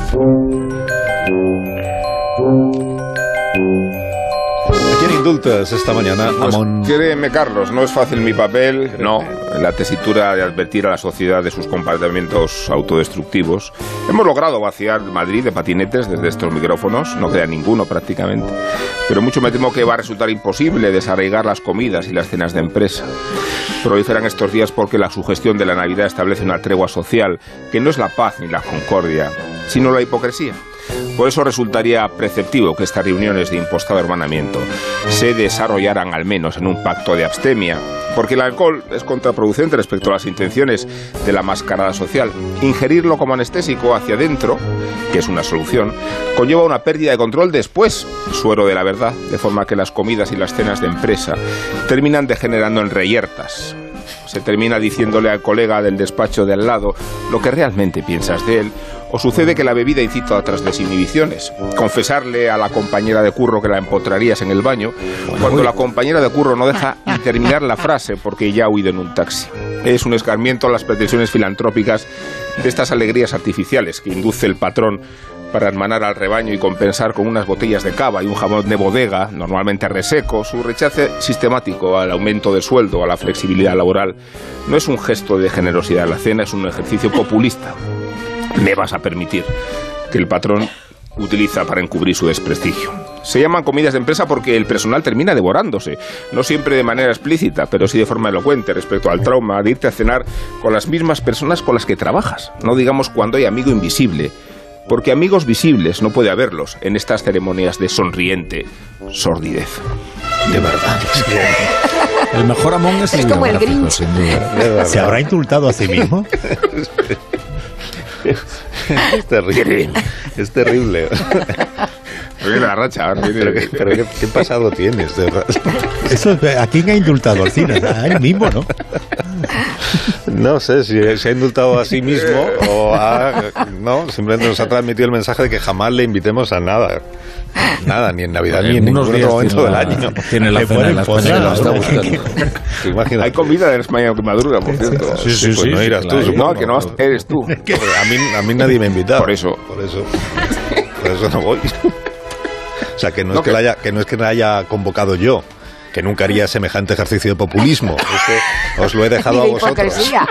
¿A quién indultas esta mañana, Pues Amón? créeme, Carlos, no es fácil mi papel, no, en la tesitura de advertir a la sociedad de sus comportamientos autodestructivos. Hemos logrado vaciar Madrid de patinetes desde estos micrófonos, no queda ninguno prácticamente, pero mucho me temo que va a resultar imposible desarraigar las comidas y las cenas de empresa. Proliferan estos días porque la sugestión de la Navidad establece una tregua social que no es la paz ni la concordia, sino la hipocresía. Por eso resultaría preceptivo que estas reuniones de impostado hermanamiento se desarrollaran al menos en un pacto de abstemia, porque el alcohol es contraproducente respecto a las intenciones de la mascarada social. Ingerirlo como anestésico hacia adentro, que es una solución, conlleva una pérdida de control después, suero de la verdad, de forma que las comidas y las cenas de empresa terminan degenerando en reyertas. Se termina diciéndole al colega del despacho de al lado lo que realmente piensas de él, o sucede que la bebida incita a otras desinhibiciones. Confesarle a la compañera de curro que la empotrarías en el baño, cuando la compañera de curro no deja ni terminar la frase porque ya ha huido en un taxi. Es un escarmiento a las pretensiones filantrópicas de estas alegrías artificiales que induce el patrón para hermanar al rebaño y compensar con unas botellas de cava y un jamón de bodega, normalmente reseco, su rechazo sistemático al aumento de sueldo, a la flexibilidad laboral. No es un gesto de generosidad, la cena es un ejercicio populista. Me vas a permitir que el patrón utiliza para encubrir su desprestigio. Se llaman comidas de empresa porque el personal termina devorándose, no siempre de manera explícita, pero sí de forma elocuente respecto al trauma de irte a cenar con las mismas personas con las que trabajas, no digamos cuando hay amigo invisible, porque amigos visibles no puede haberlos en estas ceremonias de sonriente sordidez. De verdad. El mejor Amón es el Es como el biográfico, Grinch. sin duda. ¿Se habrá indultado a sí mismo? Es terrible. Es terrible. Viene la racha, ahora viene- Pero, qué, pero qué- qué pasado tienes, de verdad. Eso, ¿a quién ha indultado? Al cine, a él mismo, ¿no? No sé si se ha indultado a sí mismo o ha, no, simplemente nos ha transmitido el mensaje de que jamás le invitemos a nada. Nada, ni en Navidad ni en ningún otro momento del año. Tiene la cena en la Hay comida de España que madruga, por cierto. Sí, sí, sí. Pues no irás tú, No, que no eres tú. A mí, a mí nadie me ha invitado. Por eso. Por eso. Por eso no voy. O sea, que no, no es que, que... La haya, que no es que la haya convocado yo, que nunca haría semejante ejercicio de populismo. Es que os lo he dejado a vosotros.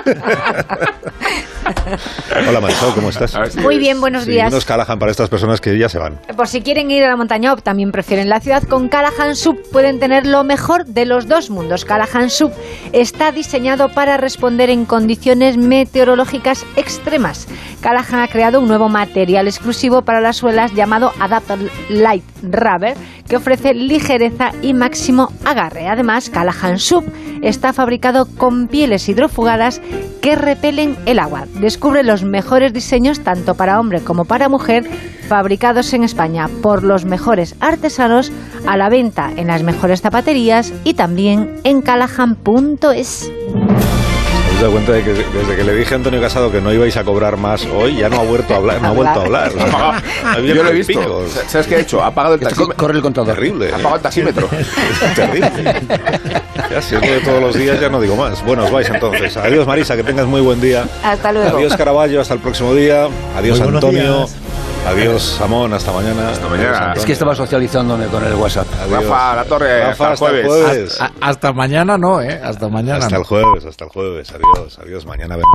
Hola Marisol, ¿cómo estás? Muy bien, buenos sí, días. Unos Callahan para estas personas que ya se van. Por si quieren ir a la montaña o también prefieren la ciudad, con Callahan Sub pueden tener lo mejor de los dos mundos. Callahan Sub está diseñado para responder en condiciones meteorológicas extremas. Callahan ha creado un nuevo material exclusivo para las suelas llamado Adapter Light Rubber, que ofrece ligereza y máximo agarre. Además, Callahan Sub está fabricado con pieles hidrofugadas que repelen el agua. Descubre los mejores diseños tanto para hombre como para mujer, fabricados en España por los mejores artesanos, a la venta en las mejores zapaterías y también en callahan punto es. ¿Os dado cuenta de que desde que le dije a Antonio Casado que no ibais a cobrar más hoy, ya no ha vuelto a hablar? No ha vuelto a hablar. Yo lo he visto. Pico. ¿Sabes qué ha hecho? Ha apagado el taxímetro. Corre el contador. Terrible. Ha apagado el taxímetro. Terrible. Ya, si es lo de todos los días, ya no digo más. Bueno, os vais entonces. Adiós, Marisa, que tengas muy buen día. Hasta luego. Adiós, Caraballo, hasta el próximo día. Adiós, muy Antonio. días. Adiós, Samón, hasta mañana. Hasta mañana. Es que estaba socializándome con el WhatsApp. Adiós. Rafa, La Torre, Rafa, hasta el jueves. jueves. Hasta, hasta mañana no, ¿eh? Hasta mañana Hasta no. el jueves, hasta el jueves. Adiós, adiós. Mañana vendré.